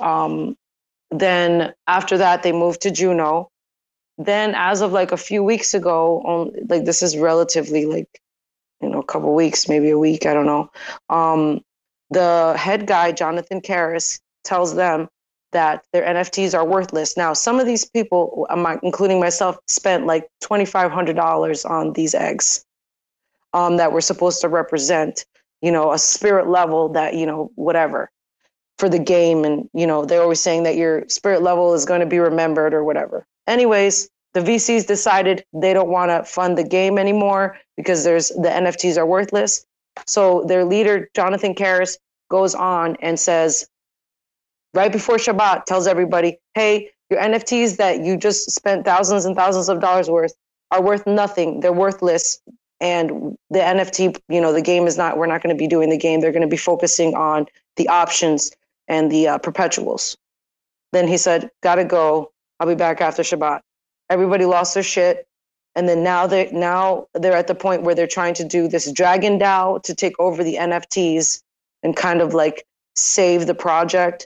then after that, they moved to Juno. Then as of like a few weeks ago, this is relatively like, a couple weeks, maybe a week, I don't know. The head guy, Jonathan Karras, tells them that their NFTs are worthless. Now, some of these people, including myself, spent like $2,500 on these eggs that were supposed to represent, a spirit level that, whatever, for the game. And, they're always saying that your spirit level is going to be remembered or whatever. Anyways, the VCs decided they don't want to fund the game anymore because the NFTs are worthless. So their leader, Jonathan Karras, goes on and says, right before Shabbat, tells everybody, hey, your NFTs that you just spent thousands and thousands of dollars worth are worth nothing. They're worthless. And the NFT, the game we're not going to be doing the game. They're going to be focusing on the options and the perpetuals. Then he said, gotta go. I'll be back after Shabbat. Everybody lost their shit. And then now they're at the point where they're trying to do this Dragon DAO to take over the NFTs and kind of like save the project.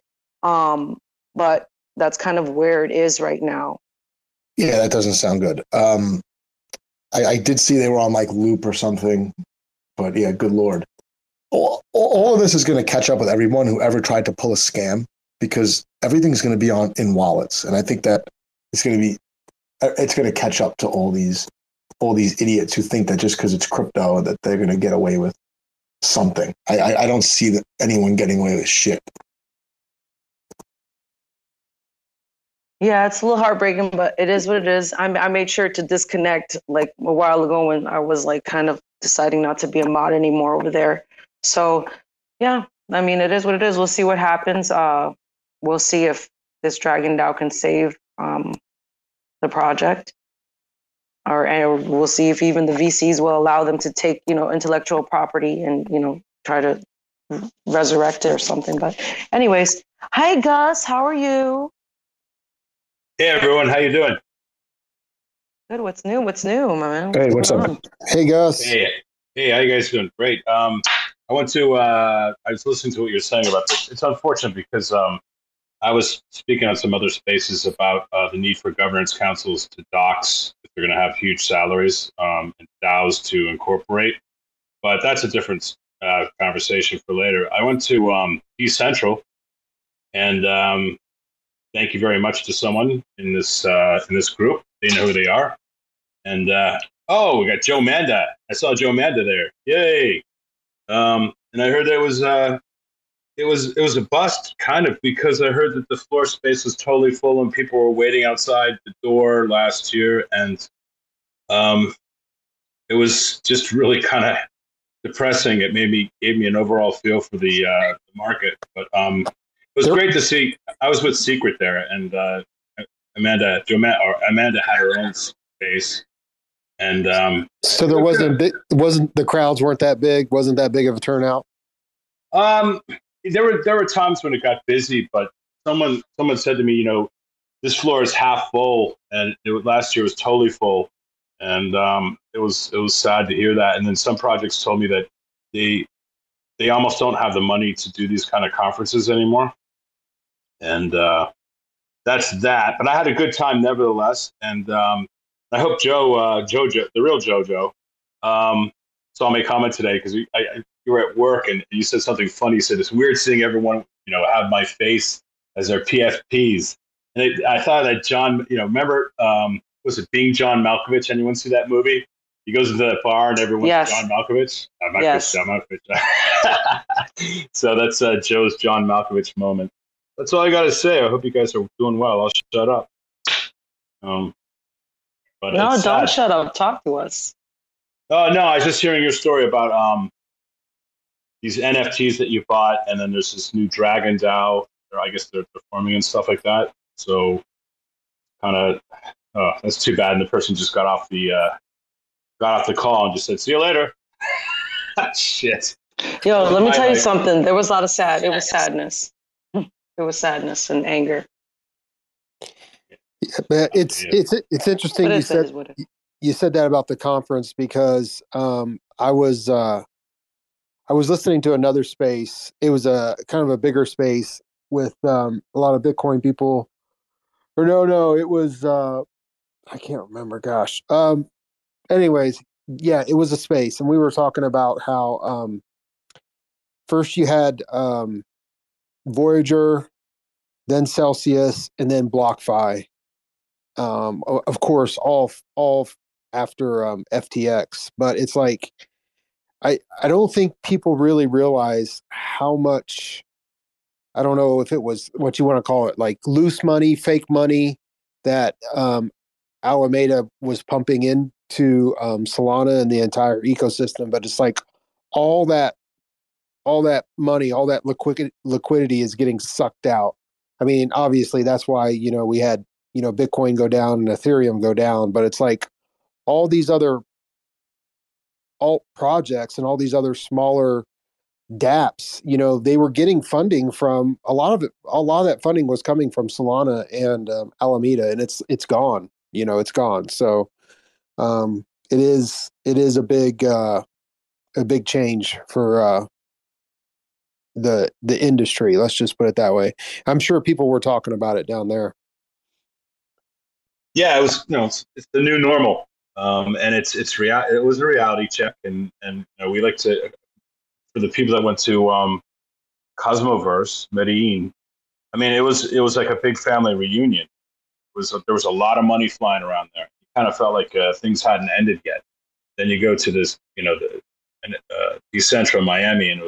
But that's kind of where it is right now. Yeah, that doesn't sound good. I did see they were on like Loop or something, but yeah, good Lord. All of this is going to catch up with everyone who ever tried to pull a scam, because everything's going to be in wallets. And I think that it's going to catch up to all these idiots who think that just because it's crypto that they're going to get away with something. I don't see anyone getting away with shit. Yeah, it's a little heartbreaking, but it is what it is. I made sure to disconnect like a while ago when I was like kind of deciding not to be a mod anymore over there. So yeah, I mean, it is what it is. We'll see what happens. We'll see if this Dragon DAO can save the project, or we'll see if even the VCs will allow them to take, intellectual property and, try to resurrect it or something. But anyways, hi Gus, how are you? Hey everyone, how you doing? Good. What's new, my man? Hey, what's up? Hey Gus. Hey, how you guys doing? Great. I was listening to what you're saying about this. It's unfortunate because I was speaking on some other spaces about the need for governance councils to dox if they're going to have huge salaries, and DAOs to incorporate. But that's a different conversation for later. I went to eCentral, and thank you very much to someone in this group. They know who they are. And we got Joe Manda. I saw Joe Manda there. Yay! And I heard that it was a bust, kind of, because I heard that the floor space was totally full and people were waiting outside the door last year, and it was just really kind of depressing. It gave me an overall feel for the market, but it was great to see. I was with Secret there, and Amanda had her own space, and so there wasn't the crowds weren't that big, wasn't that big of a turnout. There were times when it got busy, but someone said to me, this floor is half full, and last year was totally full, and it was sad to hear that. And then some projects told me that they almost don't have the money to do these kind of conferences anymore, and that's that. But I had a good time nevertheless, and I hope Jojo, the real Jojo, saw my comment today, because you were at work and you said something funny. You said it's weird seeing everyone, have my face as their PFPs. And I thought that John, remember, was it Being John Malkovich? Anyone see that movie? He goes into that bar and everyone's John Malkovich. Yes. John Malkovich. So that's Joe's John Malkovich moment. That's all I got to say. I hope you guys are doing well. I'll shut up. But no, don't shut up. Talk to us. Oh, no, I was just hearing your story about these NFTs that you bought, and then there's this new Dragon DAO, or I guess they're performing and stuff like that. So kind of, that's too bad. And the person just got off the call and just said, "See you later." Shit. Yo, let me tell you Like- something. There was a lot of sad. It was sadness. There was sadness and anger. But it's interesting. But You it said is what it is. you said that about the conference because I was listening to another space. It was a kind of a bigger space with a lot of Bitcoin people. Or no, it was I can't remember. Gosh. Anyways, yeah, it was a space, and we were talking about how first you had Voyager, then Celsius, and then BlockFi. Of course, all after FTX, but it's like I don't think people really realize how much. I don't know if it was what you want to call it, like loose money, fake money that Alameda was pumping into Solana and the entire ecosystem, but it's like all that money, all that liquidity is getting sucked out. I mean, obviously that's why, we had, Bitcoin go down and Ethereum go down, but it's like all these other alt projects and all these other smaller dApps, they were getting funding from a lot of that funding was coming from Solana and Alameda, and it's gone. It's gone. So it is a big change for the industry. Let's just put it that way. I'm sure people were talking about it down there. Yeah, it was. It's the new normal, and it's real. It was a reality check, and we like to, for the people that went to Cosmoverse, Medellin. I mean, it was like a big family reunion. There was a lot of money flying around there. You kind of felt like things hadn't ended yet. Then you go to this, the Decentral Miami, and it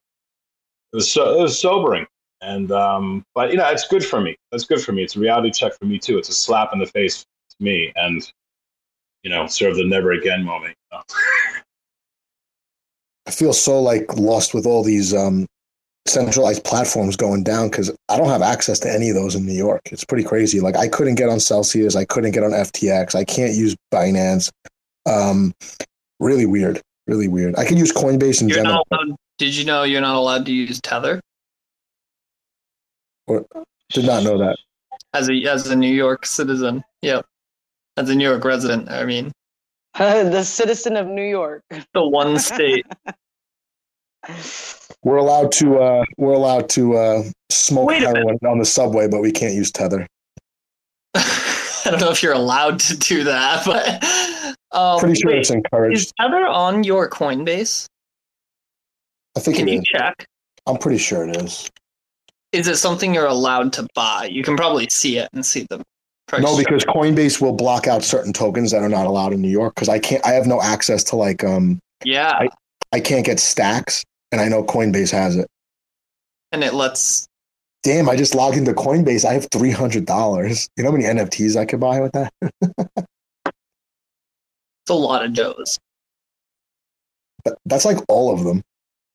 was sobering. And but it's good for me. That's good for me. It's a reality check for me too. It's a slap in the face to me, and sort of the never again moment. I feel so lost with all these centralized platforms going down because I don't have access to any of those in New York. It's pretty crazy. Like I couldn't get on Celsius, I couldn't get on FTX, I can't use Binance. Really weird. Really weird. I can use Coinbase and Gemini. Did you know you're not allowed to use Tether? Did not know that. As a New York citizen, yep. As a New York resident, I mean. The citizen of New York. The one state. We're allowed to smoke heroin on the subway, but we can't use Tether. I don't know if you're allowed to do that, but pretty sure it's encouraged. Is Tether on your Coinbase? I think Can it you is. check? I'm pretty sure it is. Is it something you're allowed to buy? You can probably see it and see the price. No, because Coinbase will block out certain tokens that are not allowed in New York because I have no access to Yeah. I can't get stacks, and I know Coinbase has it. And it lets. Damn! I just logged into Coinbase. I have $300. You know how many NFTs I could buy with that? It's a lot of does. That's like all of them.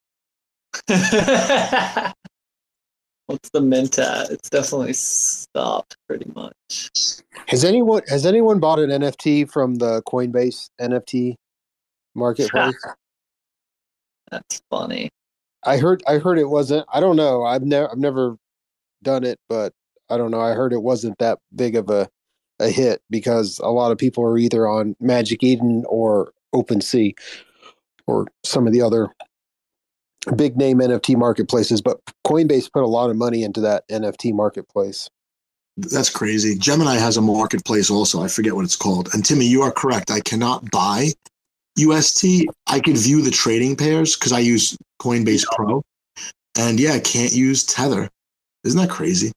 What's the mint at? It's definitely stopped pretty much. Has anyone bought an NFT from the Coinbase NFT marketplace? That's funny. I heard it wasn't. I don't know. I've never done it, but I don't know. I heard it wasn't that big of a hit because a lot of people are either on Magic Eden or OpenSea or some of the other big name NFT marketplaces, but Coinbase put a lot of money into that NFT marketplace. That's crazy. Gemini has a marketplace also. I forget what it's called. And Timmy, you are correct. I cannot buy UST. I could view the trading pairs because I use Coinbase Pro. And yeah, I can't use Tether. Isn't that crazy?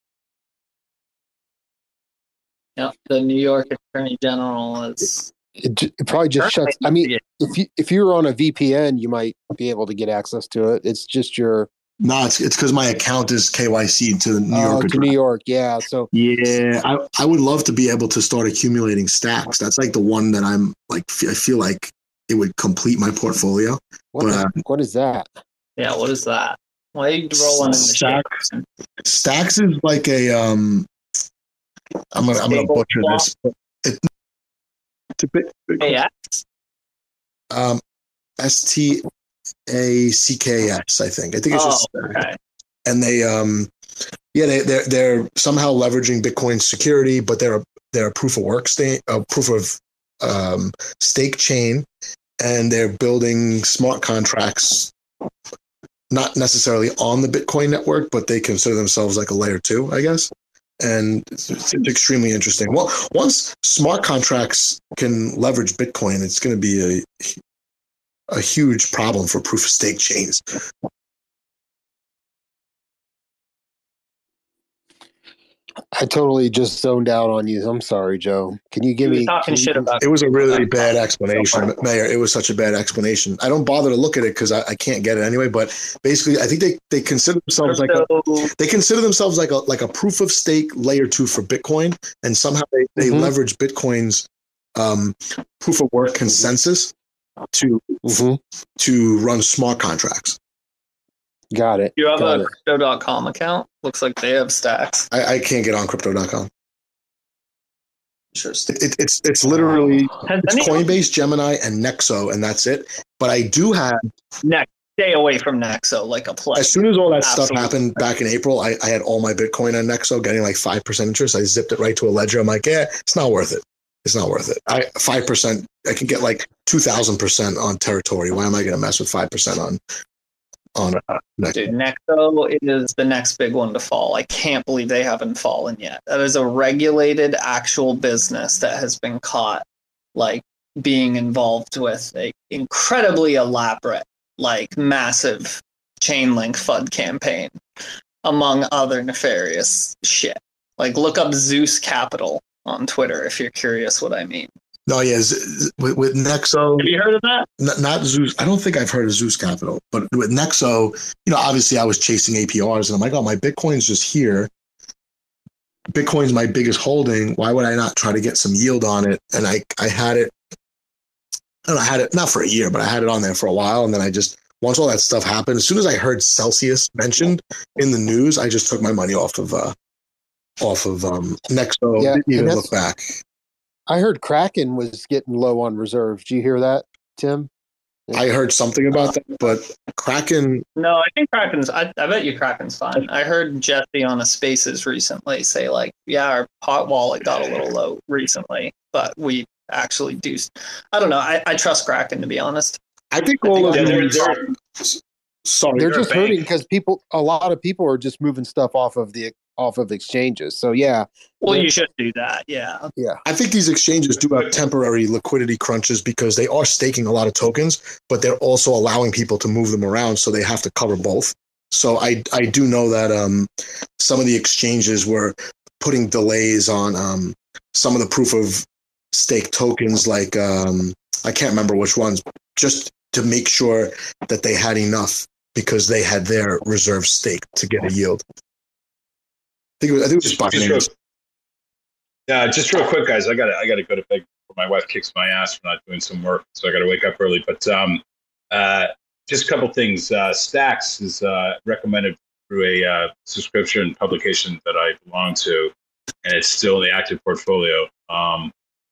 Yeah, the New York Attorney General is. It probably just shuts. I mean, if you were on a VPN, you might be able to get access to it. It's just your. No, it's because my account is KYC to New York. To New York, yeah. So yeah, I would love to be able to start accumulating stacks. That's like the one that I'm like. I feel like it would complete my portfolio. What is that? Yeah, what is that? Why are you rolling in the stacks? Stacks is like a I'm gonna butcher this. AX? ST STACKS, I think. I think it's just okay. And they're somehow leveraging Bitcoin security, but they're a proof of stake chain, and they're building smart contracts, not necessarily on the Bitcoin network, but they consider themselves like a layer 2, I guess. And it's extremely interesting. Well, once smart contracts can leverage Bitcoin, it's going to be a huge problem for proof of stake chains. I totally just zoned out on you. I'm sorry, Joe. Can you give me talking shit about? It was a really bad explanation, Mayor. It was such a bad explanation. I don't bother to look at it because I can't get it anyway. But basically, I think they consider themselves like a proof of stake layer 2 for Bitcoin, and somehow they leverage Bitcoin's proof of work consensus to run smart contracts. Got it. You have a Crypto.com account? Looks like they have stacks. I can't get on Crypto.com. Interesting. It's literally Coinbase, Gemini, and Nexo, and that's it. But I do have stay away from Nexo like a plague. As soon as all that stuff happened back in April, I had all my Bitcoin on Nexo getting like 5% interest. I zipped it right to a ledger. I'm like, it's not worth it. It's not worth it. 5%, I can get like 2,000% on Territory. Why am I going to mess with 5% on Nexo? Dude, Nexo is the next big one to fall. I can't believe they haven't fallen yet. That is a regulated actual business that has been caught like being involved with a incredibly elaborate, like massive Chainlink FUD campaign, among other nefarious shit. Like look up Zeus Capital on Twitter if you're curious what I mean. No, with Nexo. Have you heard of that? Not Zeus. I don't think I've heard of Zeus Capital, but with Nexo, obviously I was chasing APRs, and I'm like, oh, my Bitcoin's just here. Bitcoin's my biggest holding. Why would I not try to get some yield on it? And I had it. And I had it not for a year, but I had it on there for a while, and then once all that stuff happened, as soon as I heard Celsius mentioned in the news, I just took my money off of Nexo. Yeah, didn't even look back. I heard Kraken was getting low on reserves. Did you hear that, Tim? I heard something about that, but Kraken. No, I think Kraken's. I bet you Kraken's fine. I heard Jesse on a Spaces recently say like, yeah, our hot wallet got a little low recently, but we actually do. I don't know. I trust Kraken, to be honest. I think all of them. Sorry, they're just hurting because a lot of people are just moving stuff off of exchanges. So yeah. Well, you should do that. Yeah. Yeah. I think these exchanges do have temporary liquidity crunches because they are staking a lot of tokens, but they're also allowing people to move them around, so they have to cover both. So I do know that some of the exchanges were putting delays on some of the proof of stake tokens, like I can't remember which ones, just to make sure that they had enough because they had their reserve stake to get a yield. I think it was just Binance. Yeah, just real quick, guys. I gotta go to bed before my wife kicks my ass for not doing some work, so I gotta wake up early. But just a couple things. Stacks is recommended through a subscription publication that I belong to, and it's still in the active portfolio. I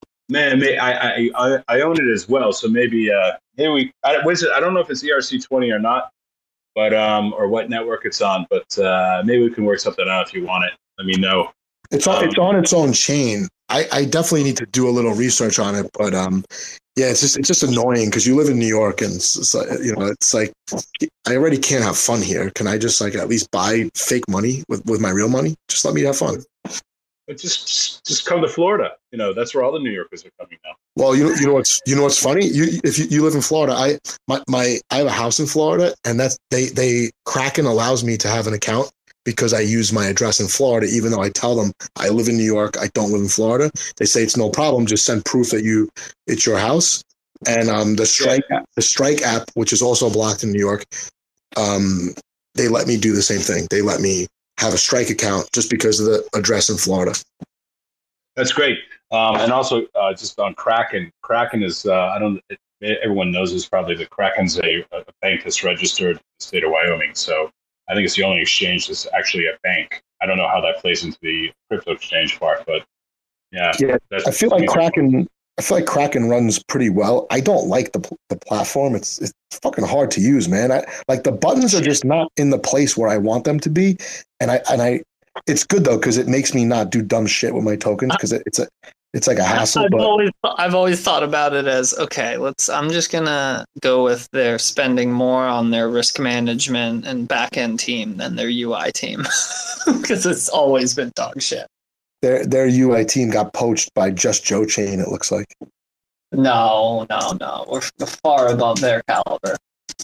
own it as well, so maybe we. I don't know if it's ERC20 or not, but or what network it's on. But maybe we can work something out if you want it. Let me know. It's on its own chain. I definitely need to do a little research on it, but yeah, it's just annoying because you live in New York, and it's like I already can't have fun here. Can I just like at least buy fake money with my real money? Just let me have fun. But just come to Florida. That's where all the New Yorkers are coming now. Well, you know what's funny? If you live in Florida, I have a house in Florida, and that's they Kraken allows me to have an account because I use my address in Florida, even though I tell them I live in New York, I don't live in Florida. They say it's no problem, just send proof that it's your house. And the Strike app, which is also blocked in New York, they let me do the same thing. They let me have a Strike account just because of the address in Florida. That's great. And also just on Kraken. Kraken is everyone knows this probably, that Kraken's a bank that's registered in the state of Wyoming. So I think it's the only exchange that's actually a bank. I don't know how that plays into the crypto exchange part, but yeah. I feel like Kraken I feel like Kraken runs pretty well. I don't like the platform. It's fucking hard to use, man. I like the buttons are just not in the place where I want them to be, and I it's good though because it makes me not do dumb shit with my tokens because it's like a hassle. I've always thought about it as okay. I'm just gonna go with their spending more on their risk management and back end team than their UI team because it's always been dog shit. Their UI team got poached by Just Joe Chain. It looks like. No. We're far above their caliber.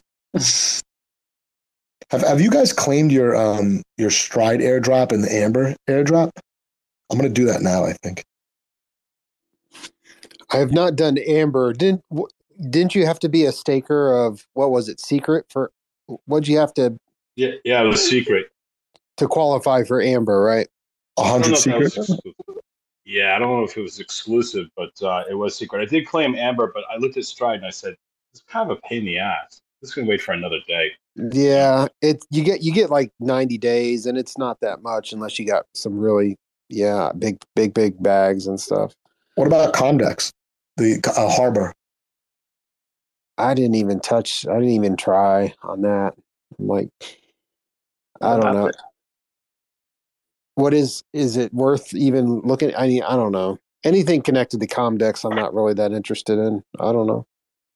Have you guys claimed your Stride airdrop and the Amber airdrop? I'm gonna do that now. I think. I have not done Amber. Didn't you have to be a staker of what was it? Secret for what'd you have to? Yeah, it was Secret to qualify for Amber, right? 100 Secret. Yeah, I don't know if it was exclusive, but it was Secret. I did claim Amber, but I looked at Stride and I said, "It's kind of a pain in the ass. This can wait for another day." Yeah, you get like 90 days, and it's not that much unless you got some really big bags and stuff. What about Comdex, the Harbor? I didn't even try on that. I'm like, I don't know. What is it worth even looking? I mean, I don't know. Anything connected to Comdex, I'm not really that interested in. I don't know.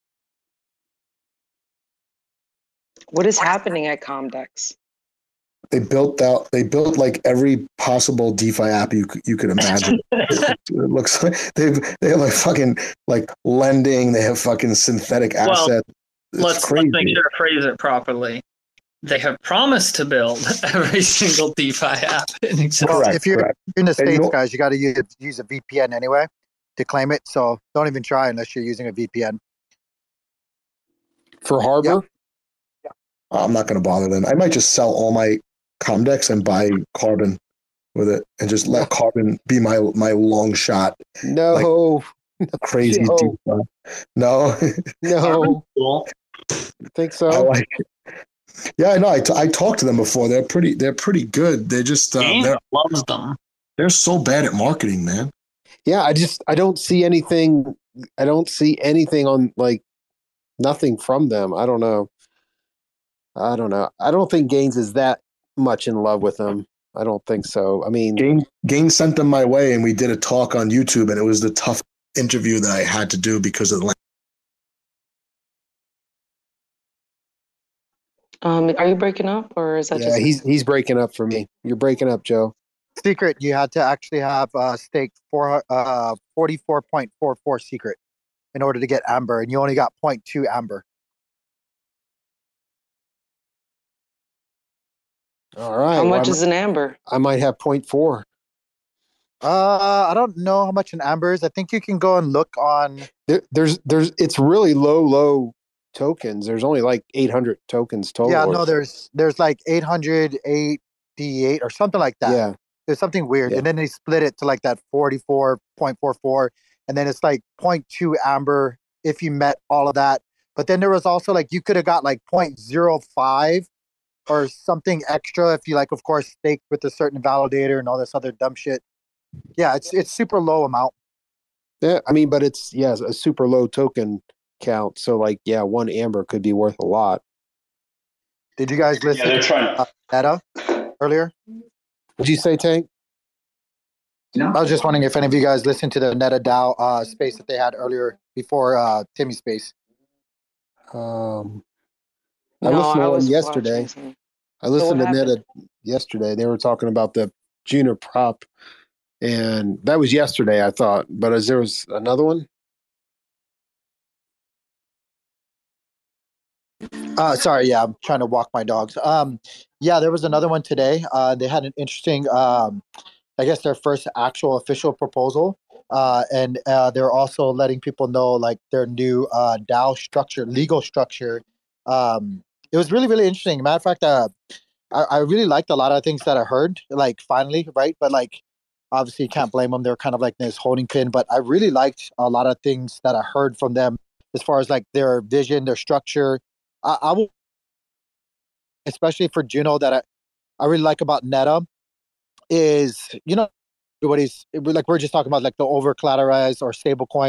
What is happening at Comdex? They built like every possible DeFi app you could imagine. It looks like they have like fucking like lending. They have fucking synthetic assets. Let's make sure to phrase it properly. They have promised to build every single DeFi app in existence. Well, if you're in the States, guys, you got to use a VPN anyway to claim it. So don't even try unless you're using a VPN. For Harbor? Yeah. I'm not going to bother then. I might just sell all my Comdex and buy Carbon with it and just let Carbon be my long shot. No. Like crazy DeFi. No. Cool. Think so? I like it. Yeah, no, I talked to them before. They're pretty good. They're just loves them. They're so bad at marketing, man. Yeah, I don't see anything. I don't see anything on like nothing from them. I don't know. I don't think Gaines is that much in love with them. I don't think so. I mean, Gaines sent them my way, and we did a talk on YouTube, and it was the tough interview that I had to do because of the. Are you breaking up, or is that just? Yeah, he's breaking up for me. You're breaking up, Joe. Secret, you had to actually have staked 44.44 Secret in order to get Amber, and you only got 0.2 Amber. All right. How much is an Amber? I might have 0.4. I don't know how much an Amber is. I think you can go and look on. There's it's really low tokens. There's only like 800 tokens total. Yeah, no, there's like 888 or something like that. Yeah. There's something weird. Yeah. And then they split it to like that 44.44. And then it's like 0.2 Amber if you met all of that. But then there was also like, you could have got like 0.05 or something extra if you like, of course, staked with a certain validator and all this other dumb shit. Yeah, it's super low amount. Yeah, I mean, but it's a super low token count. So like, yeah, one Amber could be worth a lot. Did you guys listen to Netta earlier? What'd you say, Tank? No. I was just wondering if any of you guys listened to the Netta DAO space that they had earlier before Timmy's space. I listened to one yesterday. I listened to Netta yesterday. They were talking about the Junior prop, and that was yesterday, I thought. But there was another one. Sorry, yeah, I'm trying to walk my dogs. Yeah, there was another one today. They had an interesting, I guess, their first actual official proposal, and they're also letting people know like their new DAO structure, legal structure. It was really, really interesting. Matter of fact, I really liked a lot of things that I heard. Like finally, right? But like, obviously, you can't blame them. They're kind of like this holding pin. But I really liked a lot of things that I heard from them as far as like their vision, their structure. I will, especially for Juno, that I really like about Netta is, you know, everybody's like, we're just talking about like the over collateralized or stable coin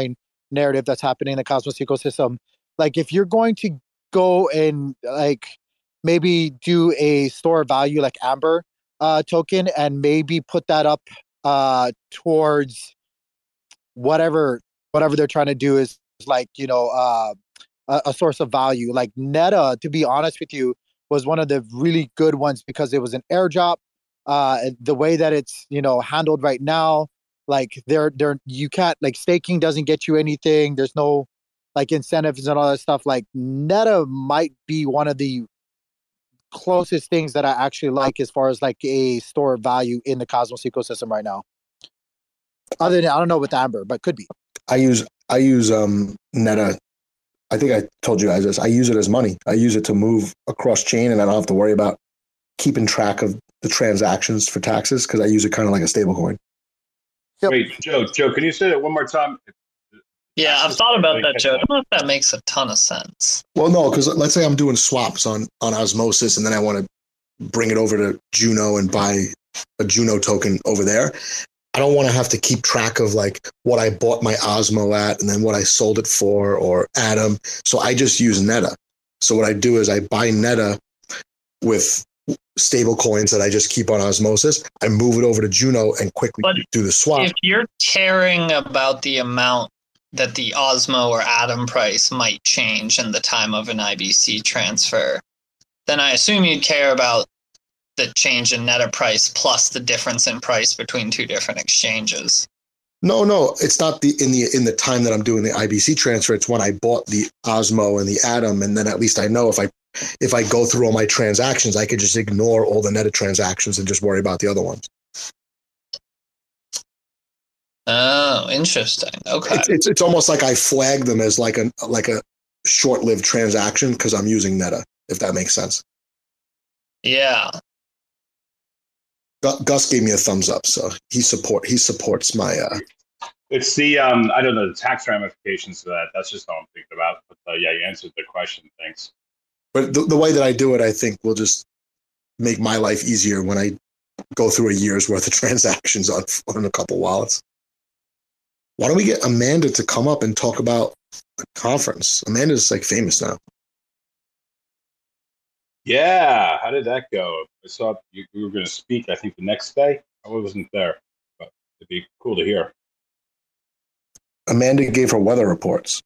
narrative that's happening in the Cosmos ecosystem. Like if you're going to go and like maybe do a store of value like Amber token and maybe put that up towards whatever they're trying to do is like, you know, a source of value. Like Neta, to be honest with you, was one of the really good ones because it was an airdrop. The way that it's, you know, handled right now, like you can't, like, staking doesn't get you anything. There's no like incentives and all that stuff. Like Neta might be one of the closest things that I actually like as far as like a store of value in the Cosmos ecosystem right now. Other than, I don't know with Amber, but could be. I use Neta. I think I told you guys this. I use it as money. I use it to move across chain, and I don't have to worry about keeping track of the transactions for taxes because I use it kind of like a stable coin. Yep. Wait, Joe, can you say that one more time? Yeah, I've thought about that, Joe. I don't know if that makes a ton of sense. Well, no, because let's say I'm doing swaps on Osmosis, and then I want to bring it over to Juno and buy a Juno token over there. I don't want to have to keep track of like what I bought my Osmo at and then what I sold it for or Atom. So I just use Neta. So what I do is I buy Neta with stable coins that I just keep on Osmosis. I move it over to Juno and quickly do the swap. If you're caring about the amount that the Osmo or Atom price might change in the time of an IBC transfer, then I assume you'd care about the change in Neta price plus the difference in price between two different exchanges. No, it's not in the time that I'm doing the IBC transfer. It's when I bought the Osmo and the Atom, and then at least I know if I go through all my transactions, I could just ignore all the Neta transactions and just worry about the other ones. Oh, interesting. Okay. It's almost like I flag them as like a short-lived transaction because I'm using Neta, if that makes sense. Yeah. Gus gave me a thumbs up, so he supports my. It's the I don't know the tax ramifications of that. That's just all I'm thinking about. But yeah, you answered the question. Thanks. But the way that I do it, I think will just make my life easier when I go through a year's worth of transactions on a couple wallets. Why don't we get Amanda to come up and talk about the conference? Amanda's like famous now. Yeah, how did that go? I saw you were going to speak, I think, the next day. I wasn't there, but it'd be cool to hear. Amanda gave her weather reports.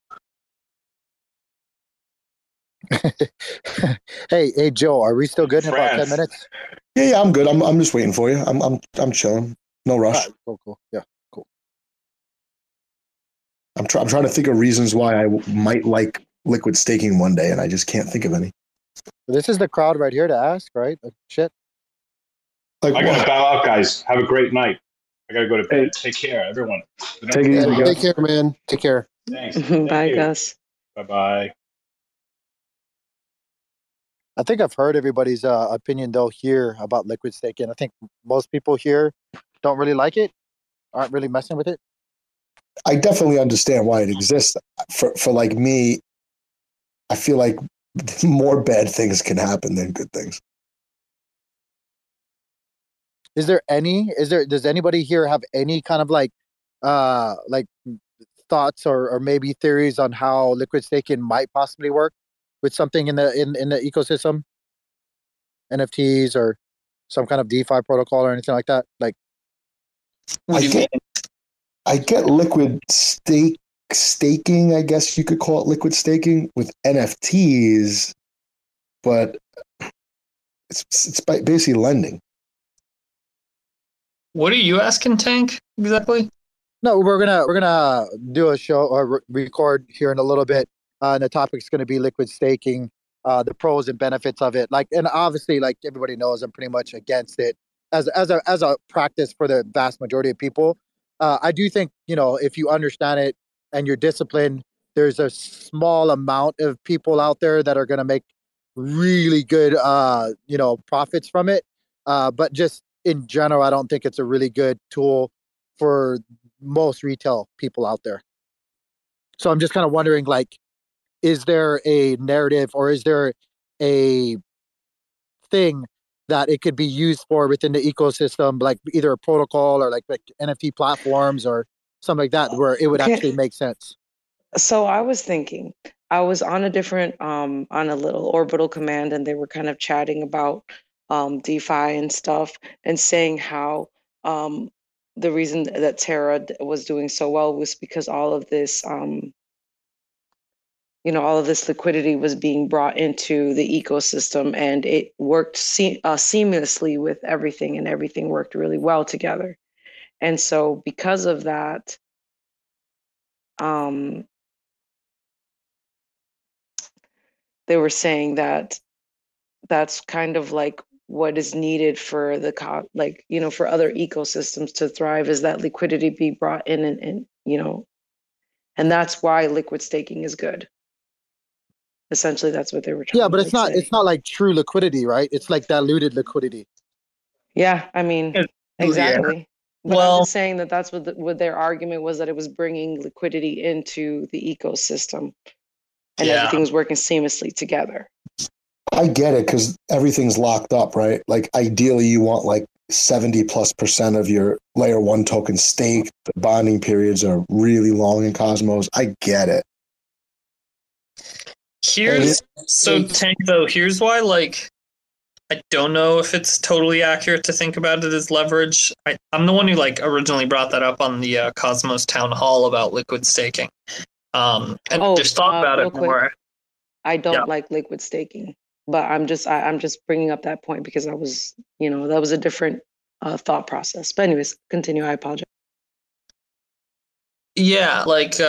Hey, Joe, are we still good in about 10 minutes? Yeah, I'm good. I'm just waiting for you. I'm chilling. No rush. Right, cool. Yeah, cool. I'm trying to think of reasons why I might like liquid staking one day, and I just can't think of any. This is the crowd right here to ask, right? Shit. I gotta bow out, guys. Have a great night. I gotta go to bed. Take care, everyone. Take it easy. Take care, man. Take care. Thanks. Bye, Gus. Bye-bye. I think I've heard everybody's opinion though here about liquid staking. I think most people here don't really like it, aren't really messing with it. I definitely understand why it exists. For like me, I feel like more bad things can happen than good things. Does anybody here have any kind of like thoughts or maybe theories on how liquid staking might possibly work with something in the ecosystem, NFTs or some kind of DeFi protocol or anything like that? Like, I get liquid staking, I guess you could call it liquid staking with NFTs, but it's basically lending. What are you asking, Tank, exactly? No, we're gonna do a show or record here in a little bit. And the topic's gonna be liquid staking, the pros and benefits of it. Like, and obviously, like everybody knows, I'm pretty much against it as a practice for the vast majority of people. I do think, if you understand it and you're disciplined, there's a small amount of people out there that are going to make really good, profits from it. But just in general, I don't think it's a really good tool for most retail people out there. So I'm just kind of wondering, like, is there a narrative or is there a thing that it could be used for within the ecosystem, like either a protocol or like NFT platforms or something like that, where it would actually make sense? So I was thinking, I was on a different on a little orbital command, and they were kind of chatting about DeFi and stuff, and saying how the reason that Terra was doing so well was because all of this all of this liquidity was being brought into the ecosystem, and it worked seamlessly with everything, and everything worked really well together. And so because of that, um, they were saying that that's kind of like what is needed for for other ecosystems to thrive, is that liquidity be brought in, and that's why liquid staking is good. Essentially, that's what they were trying Yeah, to but say. it's not like true liquidity, right? It's like diluted liquidity. Yeah, I mean, exactly. Yeah. But Well, I'm just saying that that's what their argument was, that it was bringing liquidity into the ecosystem, and everything was working seamlessly together. I get it because everything's locked up, right? Like ideally, you want like 70+% of your layer one token staked. The bonding periods are really long in Cosmos. I get it. Here's Tank though. Here's why, I don't know if it's totally accurate to think about it as leverage. I'm the one who originally brought that up on the Cosmos town hall about liquid staking. And just thought about it more. Quick, I don't like liquid staking, but I'm just bringing up that point because I was, that was a different thought process. But anyways, continue. I apologize. Yeah,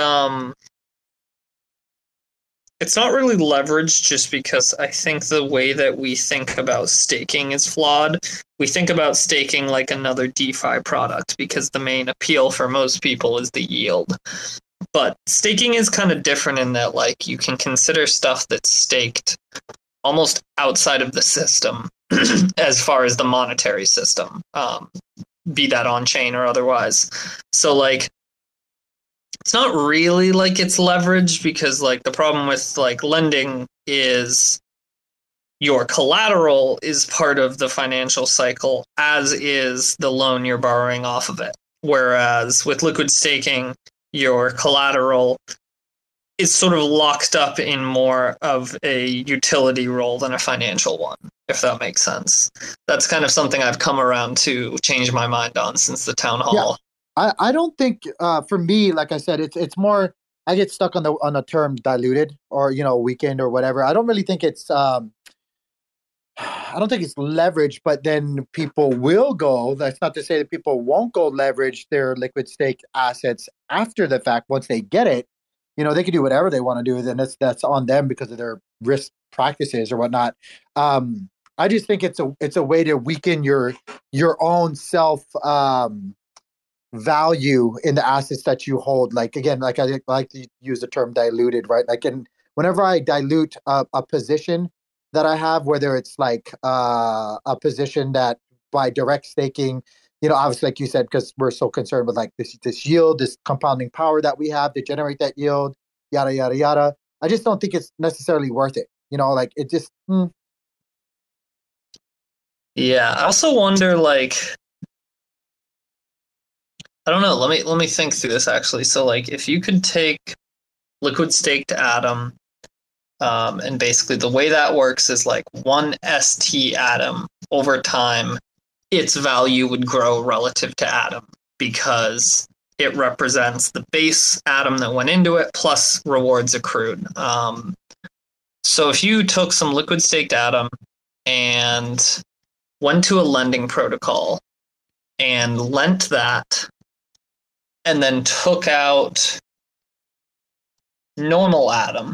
it's not really leverage, just because I think the way that we think about staking is flawed. We think about staking like another DeFi product because the main appeal for most people is the yield. But staking is kind of different in that you can consider stuff that's staked almost outside of the system as far as the monetary system, be that on chain or otherwise. So it's not really it's leverage, because the problem with lending is your collateral is part of the financial cycle, as is the loan you're borrowing off of it. Whereas with liquid staking, your collateral is sort of locked up in more of a utility role than a financial one, if that makes sense. That's kind of something I've come around to change my mind on since the town hall. Yeah. I don't think for me, like I said, it's more, I get stuck on the term diluted or weakened or whatever. I don't really think it's I don't think it's leverage, but then people will go. That's not to say that people won't go leverage their liquid stake assets after the fact. Once they get it, they can do whatever they want to do. Then that's on them because of their risk practices or whatnot. I just think it's a way to weaken your own self value in the assets that you hold. I like to use the term diluted, right? Whenever I dilute a position that I have, whether it's a position that by direct staking, obviously, like you said, because we're so concerned with this yield, this compounding power that we have to generate that yield, yada yada yada. I just don't think it's necessarily worth it. It just. Yeah, I also wonder, I don't know. Let me think through this actually. So, if you could take liquid staked Atom, and basically the way that works is one ST Atom over time, its value would grow relative to Atom because it represents the base Atom that went into it plus rewards accrued. So if you took some liquid staked Atom and went to a lending protocol and lent that, and then took out normal Atom,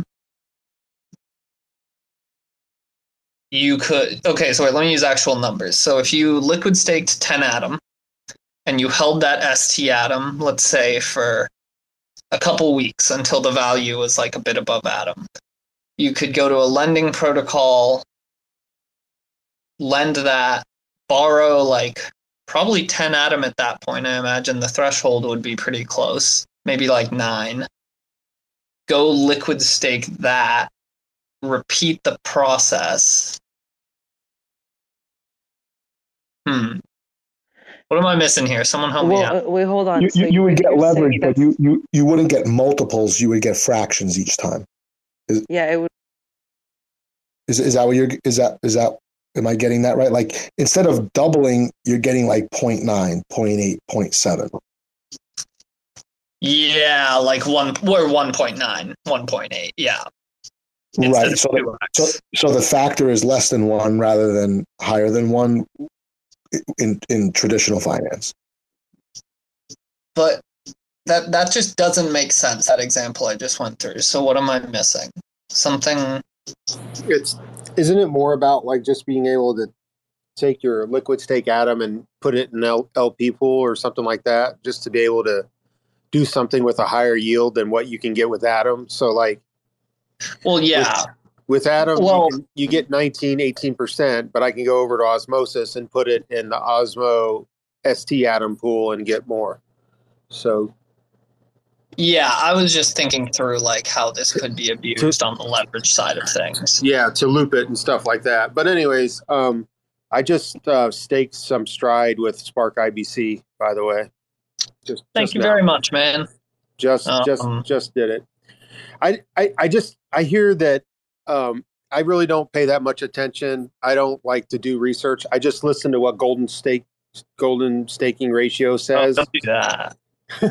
you could... Okay, so wait, let me use actual numbers. So if you liquid staked 10 Atom, and you held that ST Atom, let's say, for a couple weeks until the value was a bit above Atom, you could go to a lending protocol, lend that, borrow probably 10 Atom at that point. I imagine the threshold would be pretty close, maybe 9. Go liquid stake that, repeat the process. What am I missing here? Someone help me out. Wait, hold on. You would get you're leverage, saying but that's- you wouldn't get multiples. You would get fractions each time. Yeah, it would. Is that what you're? Is that? Am I getting that right? Like instead of doubling, you're getting like 0.9, 0.8, 0.7. Yeah, like 1.9, 1.8. Yeah. Instead Right. of So 2x. so the factor is less than 1 rather than higher than 1 in traditional finance. But that just doesn't make sense, that example I just went through. So what am I missing? Something. Isn't it more about like just being able to take your liquid stake atom and put it in LP pool or something like that, just to be able to do something with a higher yield than what you can get with atom? So like, well, yeah, with atom, well, you get 18%, but I can go over to osmosis and put it in the Osmo ST atom pool and get more. So yeah, I was just thinking through like how this could be abused on the leverage side of things. Yeah, to loop it and stuff like that. But anyways, I just staked some Stride with Spark IBC, by the way. Thank you very much, man. Just did it. I hear that I really don't pay that much attention. I don't like to do research. I just listen to what golden staking ratio says. Oh, don't do that.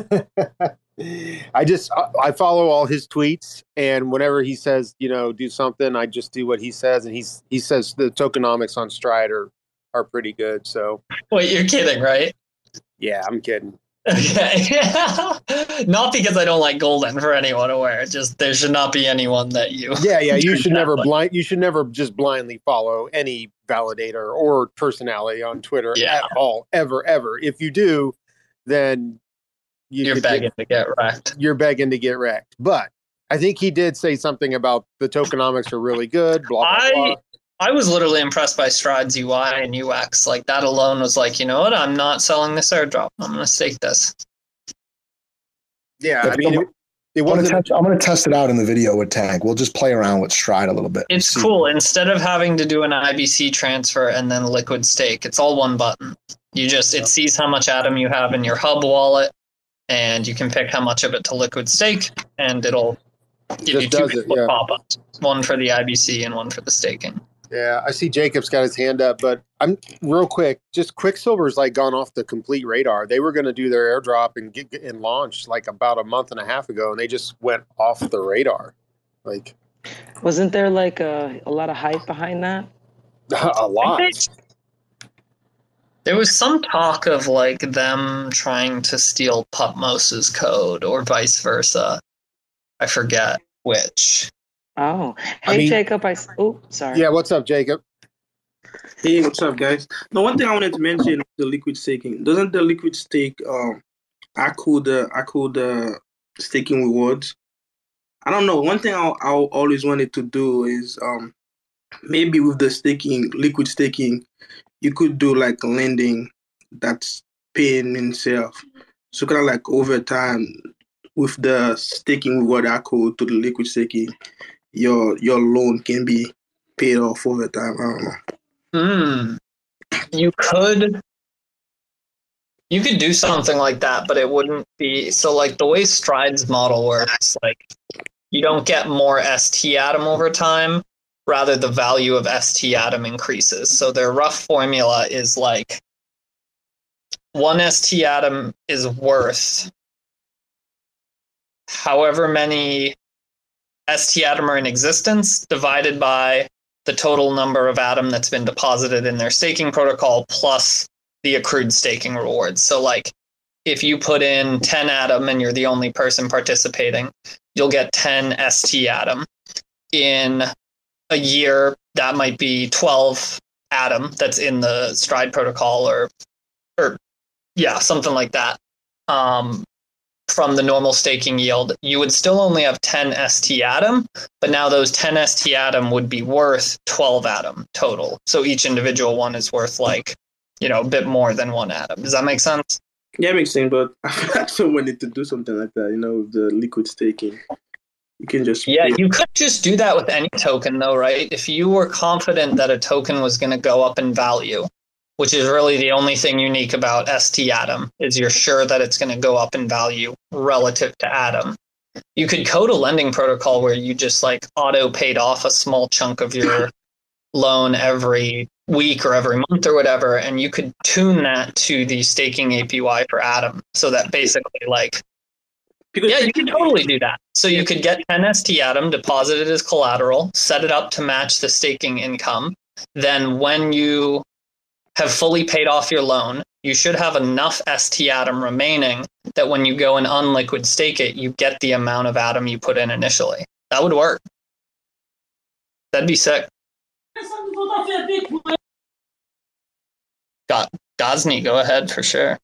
I follow all his tweets, and whenever he says, do something, I just do what he says. And he says the tokenomics on Stride are pretty good. So wait, you're kidding, right? Yeah, I'm kidding. Okay. Not because I don't like golden, for anyone aware. Just there should not be anyone that you. Yeah. You should never You should never just blindly follow any validator or personality on Twitter at all, ever. If you do, then you're begging to get wrecked. You're begging to get wrecked. But I think he did say something about the tokenomics are really good. Blah blah blah. I was literally impressed by Stride's UI and UX. Like that alone was like, you know what? I'm not selling this airdrop. I'm going to stake this. Yeah, I'm going to test it out in the video with Tank. We'll just play around with Stride a little bit. It's cool. Instead of having to do an IBC transfer and then liquid stake, it's all one button. It sees how much Atom you have in your hub wallet, and you can pick how much of it to liquid stake, and it'll give you two pop-ups. One for the IBC and one for the staking. Yeah, I see Jacob's got his hand up, but I'm real quick. Just Quicksilver's like gone off the complete radar. They were going to do their airdrop and launch like about a month and a half ago, and they just went off the radar. Like, wasn't there like a lot of hype behind that? A lot. There was some talk of like them trying to steal Pupmos's code or vice versa. I forget which. Oh, hey, Jacob. Sorry. Yeah, what's up, Jacob? Hey, what's up, guys? Now, one thing I wanted to mention the liquid staking. Doesn't the liquid stake echo the staking rewards? I don't know. One thing I always wanted to do is maybe with the liquid staking, you could do like a lending that's paying itself. So kind of like over time with the staking reward echo to the liquid staking, your loan can be paid off over time. I don't know. You could do something like that, but it wouldn't be so. Like the way Stride's model works, like you don't get more ST Atom over time. Rather, the value of ST Atom increases. So their rough formula is like 1 ST Atom is worth however many ST Atom are in existence divided by the total number of Atom that's been deposited in their staking protocol plus the accrued staking rewards. So like if you put in 10 Atom and you're the only person participating, you'll get 10 ST Atom. In a year, that might be 12 Atom that's in the Stride protocol or something like that. From the normal staking yield, you would still only have 10 ST Atom, but now those 10 ST Atom would be worth 12 Atom total. So each individual one is worth like, a bit more than 1 Atom. Does that make sense? Yeah, it makes sense, but I also wanted to do something like that, with the liquid staking. You can just... Yeah, you could just do that with any token though, right? If you were confident that a token was going to go up in value, which is really the only thing unique about ST Atom, is you're sure that it's going to go up in value relative to Atom. You could code a lending protocol where you just like auto paid off a small chunk of your loan every week or every month or whatever, and you could tune that to the staking APY for Atom, so that basically like, yeah, you could totally do that. So you could get 10 ST Atom, deposit it as collateral, set it up to match the staking income. Then when you have fully paid off your loan, you should have enough ST Atom remaining that when you go and unliquid stake it, you get the amount of Atom you put in initially. That would work. That'd be sick. Ghazni, go ahead for sure.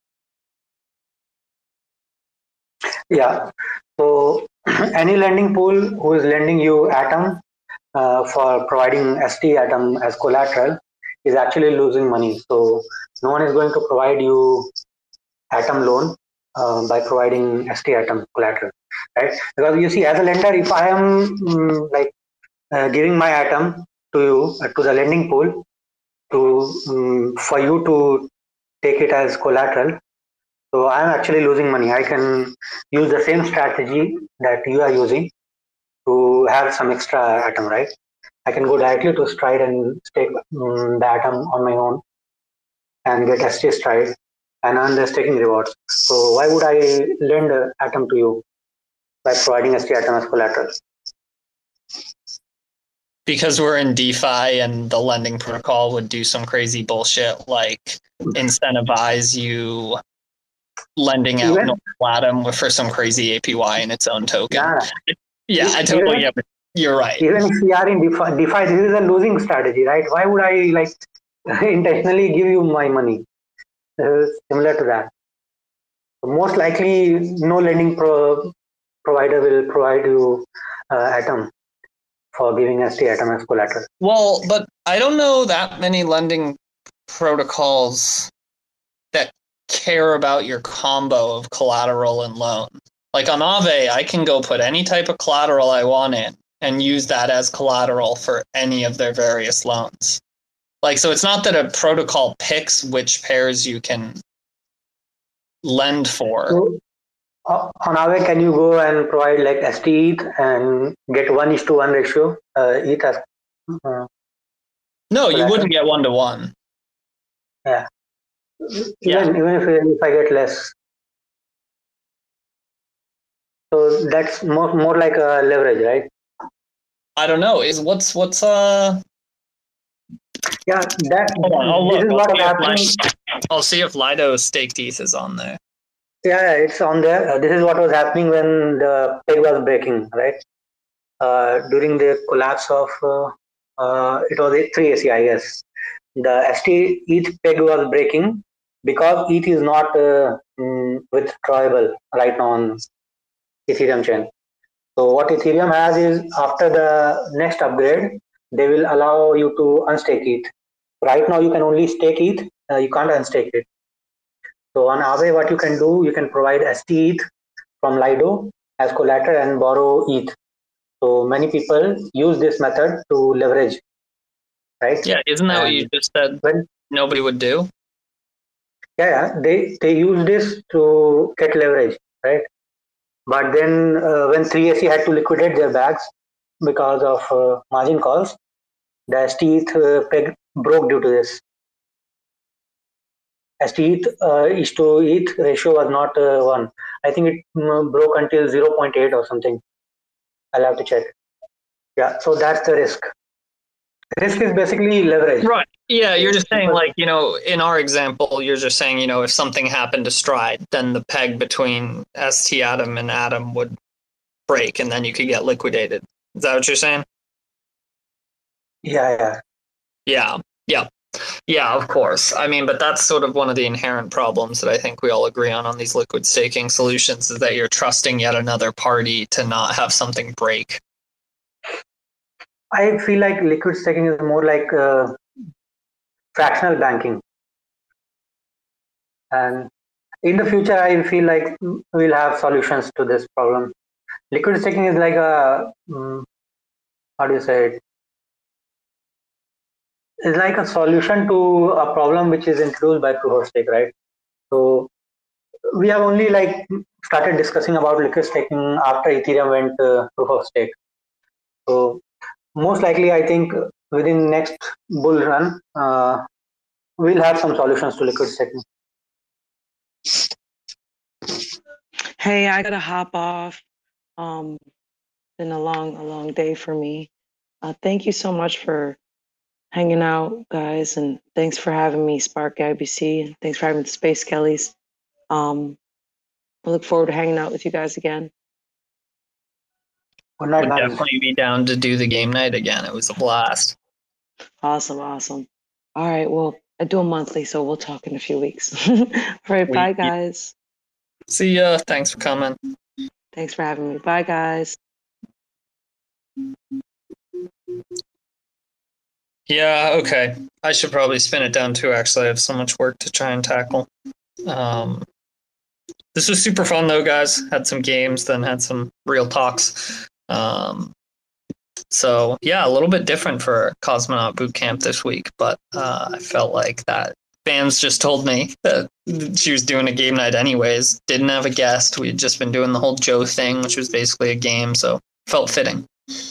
Yeah. So any lending pool who is lending you Atom for providing ST Atom as collateral is actually losing money. So no one is going to provide you Atom loan by providing ST Atom collateral, right? Because you see, as a lender, if I am giving my Atom to you, to the lending pool, to for you to take it as collateral, so I am actually losing money. I can use the same strategy that you are using to have some extra Atom, right? I can go directly to Stride and stake the Atom on my own and get ST Stride and earn the staking rewards. So why would I lend Atom to you by providing ST Atom as collateral? Because we're in DeFi and the lending protocol would do some crazy bullshit like incentivize you lending out Atom for some crazy APY in its own token. Yeah, I totally get it. You're right. Even if we are in DeFi, this is a losing strategy, right? Why would I intentionally give you my money? Similar to that. Most likely, no lending provider will provide you Atom for giving ST Atom as collateral. Well, but I don't know that many lending protocols that care about your combo of collateral and loan. Like on Aave, I can go put any type of collateral I want in and use that as collateral for any of their various loans. Like, so it's not that a protocol picks which pairs you can lend for. So, on Aave, can you go and provide like ST ETH and get 1:1 ratio ETH as no, you wouldn't get 1-to-1. Yeah. Even if I get less. So that's more like a leverage, right? I don't know. What's yeah, that hold on, this is what happening. I'll see if Lido's staked ETH is on there. Yeah, it's on there. This is what was happening when the peg was breaking, right? During the collapse of it was 3AC, I guess. The ST ETH peg was breaking because ETH is not withdrawable right now on Ethereum chain. So what Ethereum has is after the next upgrade, they will allow you to unstake ETH. Right now, you can only stake ETH. You can't unstake it. So on Aave, what you can do, you can provide ST ETH from Lido as collateral and borrow ETH. So many people use this method to leverage, right? Yeah, isn't that what you just said? Nobody would do. Yeah, they use this to get leverage, right? But then when 3AC had to liquidate their bags because of margin calls, the ST ETH peg broke due to this. ST ETH to ETH ratio was not 1. I think it broke until 0.8 or something. I'll have to check. Yeah, so that's the risk. Risk is basically leverage. Right. Yeah, you're just saying, like, you know, in our example, you're just saying, you know, if something happened to Stride, then the peg between ST Atom and Atom would break, and then you could get liquidated. Is that what you're saying? Yeah. Yeah, of course. I mean, but that's sort of one of the inherent problems that I think we all agree on these liquid staking solutions, is that you're trusting yet another party to not have something break. I feel like liquid staking is more like fractional banking. And in the future, I feel like we'll have solutions to this problem. Liquid staking is like a, how do you say it? is like a solution to a problem which is introduced by proof of stake, right? So we have only like started discussing about liquid staking after Ethereum went proof of stake. So most likely, I think within next bull run, we'll have some solutions to liquid staking. Hey, I gotta hop off. Been a long day for me. Thank you so much for hanging out, guys, and thanks for having me, Spark IBC. Thanks for having the Space Kellys. I look forward to hanging out with you guys again. Would definitely be down to do the game night again. It was a blast. Awesome. All right, well, I do a monthly, so we'll talk in a few weeks. All right, bye, guys. See ya. Thanks for coming. Thanks for having me. Bye, guys. Yeah, okay. I should probably spin it down too, actually. I have so much work to try and tackle. This was super fun, though, guys. Had some games, then had some real talks. So, yeah, a little bit different for Cosmonaut Bootcamp this week, but I felt like that. Fans just told me that she was doing a game night anyways. Didn't have a guest. We had just been doing the whole Joe thing, which was basically a game, so felt fitting.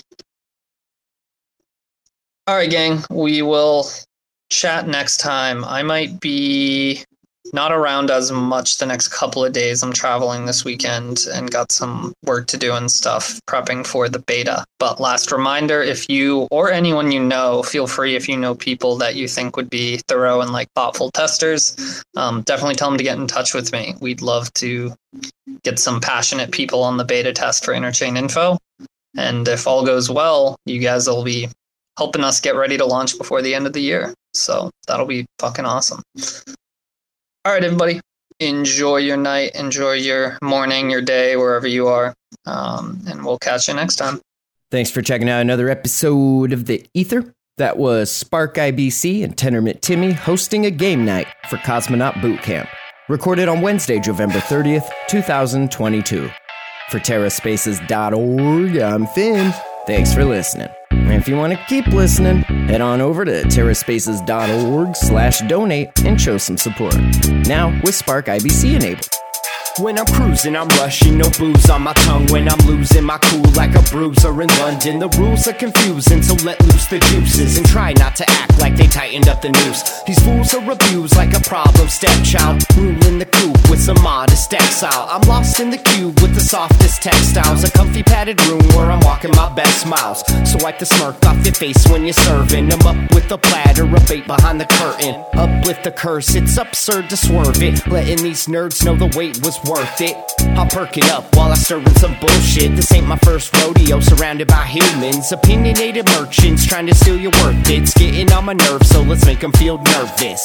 All right, gang. We will chat next time. I might be not around as much the next couple of days. I'm traveling this weekend and got some work to do and stuff, prepping for the beta. But last reminder, if you or anyone you know, feel free if you know people that you think would be thorough and like thoughtful testers, definitely tell them to get in touch with me. We'd love to get some passionate people on the beta test for Interchain Info. And if all goes well, you guys will be helping us get ready to launch before the end of the year. So that'll be fucking awesome. All right, everybody. Enjoy your night. Enjoy your morning, your day, wherever you are. And we'll catch you next time. Thanks for checking out another episode of The Ether. That was Spark IBC and Tenormint Timmy hosting a game night for Cosmonaut Bootcamp. Recorded on Wednesday, November 30th, 2022. For TerraSpaces.org, I'm Finn. Thanks for listening. And if you want to keep listening, head on over to terraspaces.org/donate and show some support. Now with Spark IBC enabled. When I'm cruising, I'm rushing, no booze on my tongue. When I'm losing my cool like a bruiser in London. The rules are confusing, so let loose the juices and try not to act like they tightened up the noose. These fools are abused like a problem stepchild, ruling the coop with some modest exile. I'm lost in the cube with the softest textiles, a comfy padded room where I'm walking my best miles. So wipe the smirk off your face when you're serving. I'm up with a platter of bait behind the curtain. Uplift the curse, it's absurd to swerve it, letting these nerds know the wait was worth it. I'll perk it up while I stir in some bullshit. This ain't my first rodeo, surrounded by humans, opinionated merchants trying to steal your worth. It's getting on my nerves, so let's make them feel nervous.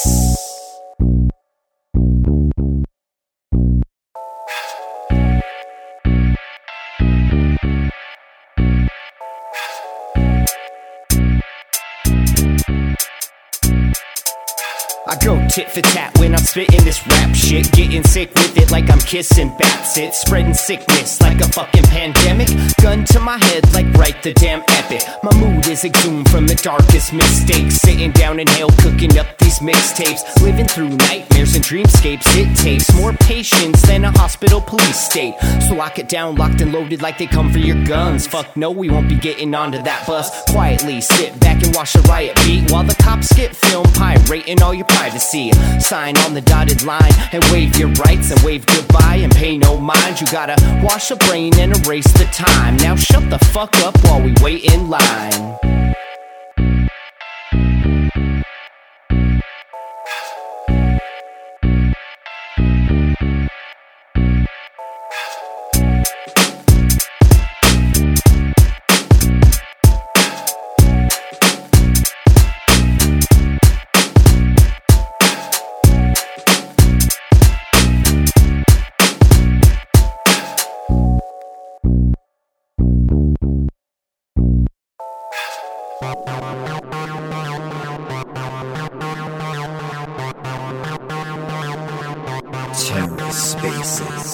I go tit for tat when I'm spitting this rap shit, getting sick with it like I'm kissing bats. It's spreading sickness like a fucking pandemic. Gun to my head like write the damn epic. My mood is exhumed from the darkest mistakes. Sitting down in hell cooking up these mixtapes, living through nightmares and dreamscapes. It takes more patience than a hospital police state. So lock it down, locked and loaded like they come for your guns. Fuck no, we won't be getting onto that bus. Quietly sit back and watch the riot beat while the cops get filmed pirating all your privacy. Sign on the dotted line and waive your rights and wave goodbye and pay no mind. You gotta wash the brain and erase the time. Now shut the fuck up while we wait in line. TerraSpaces.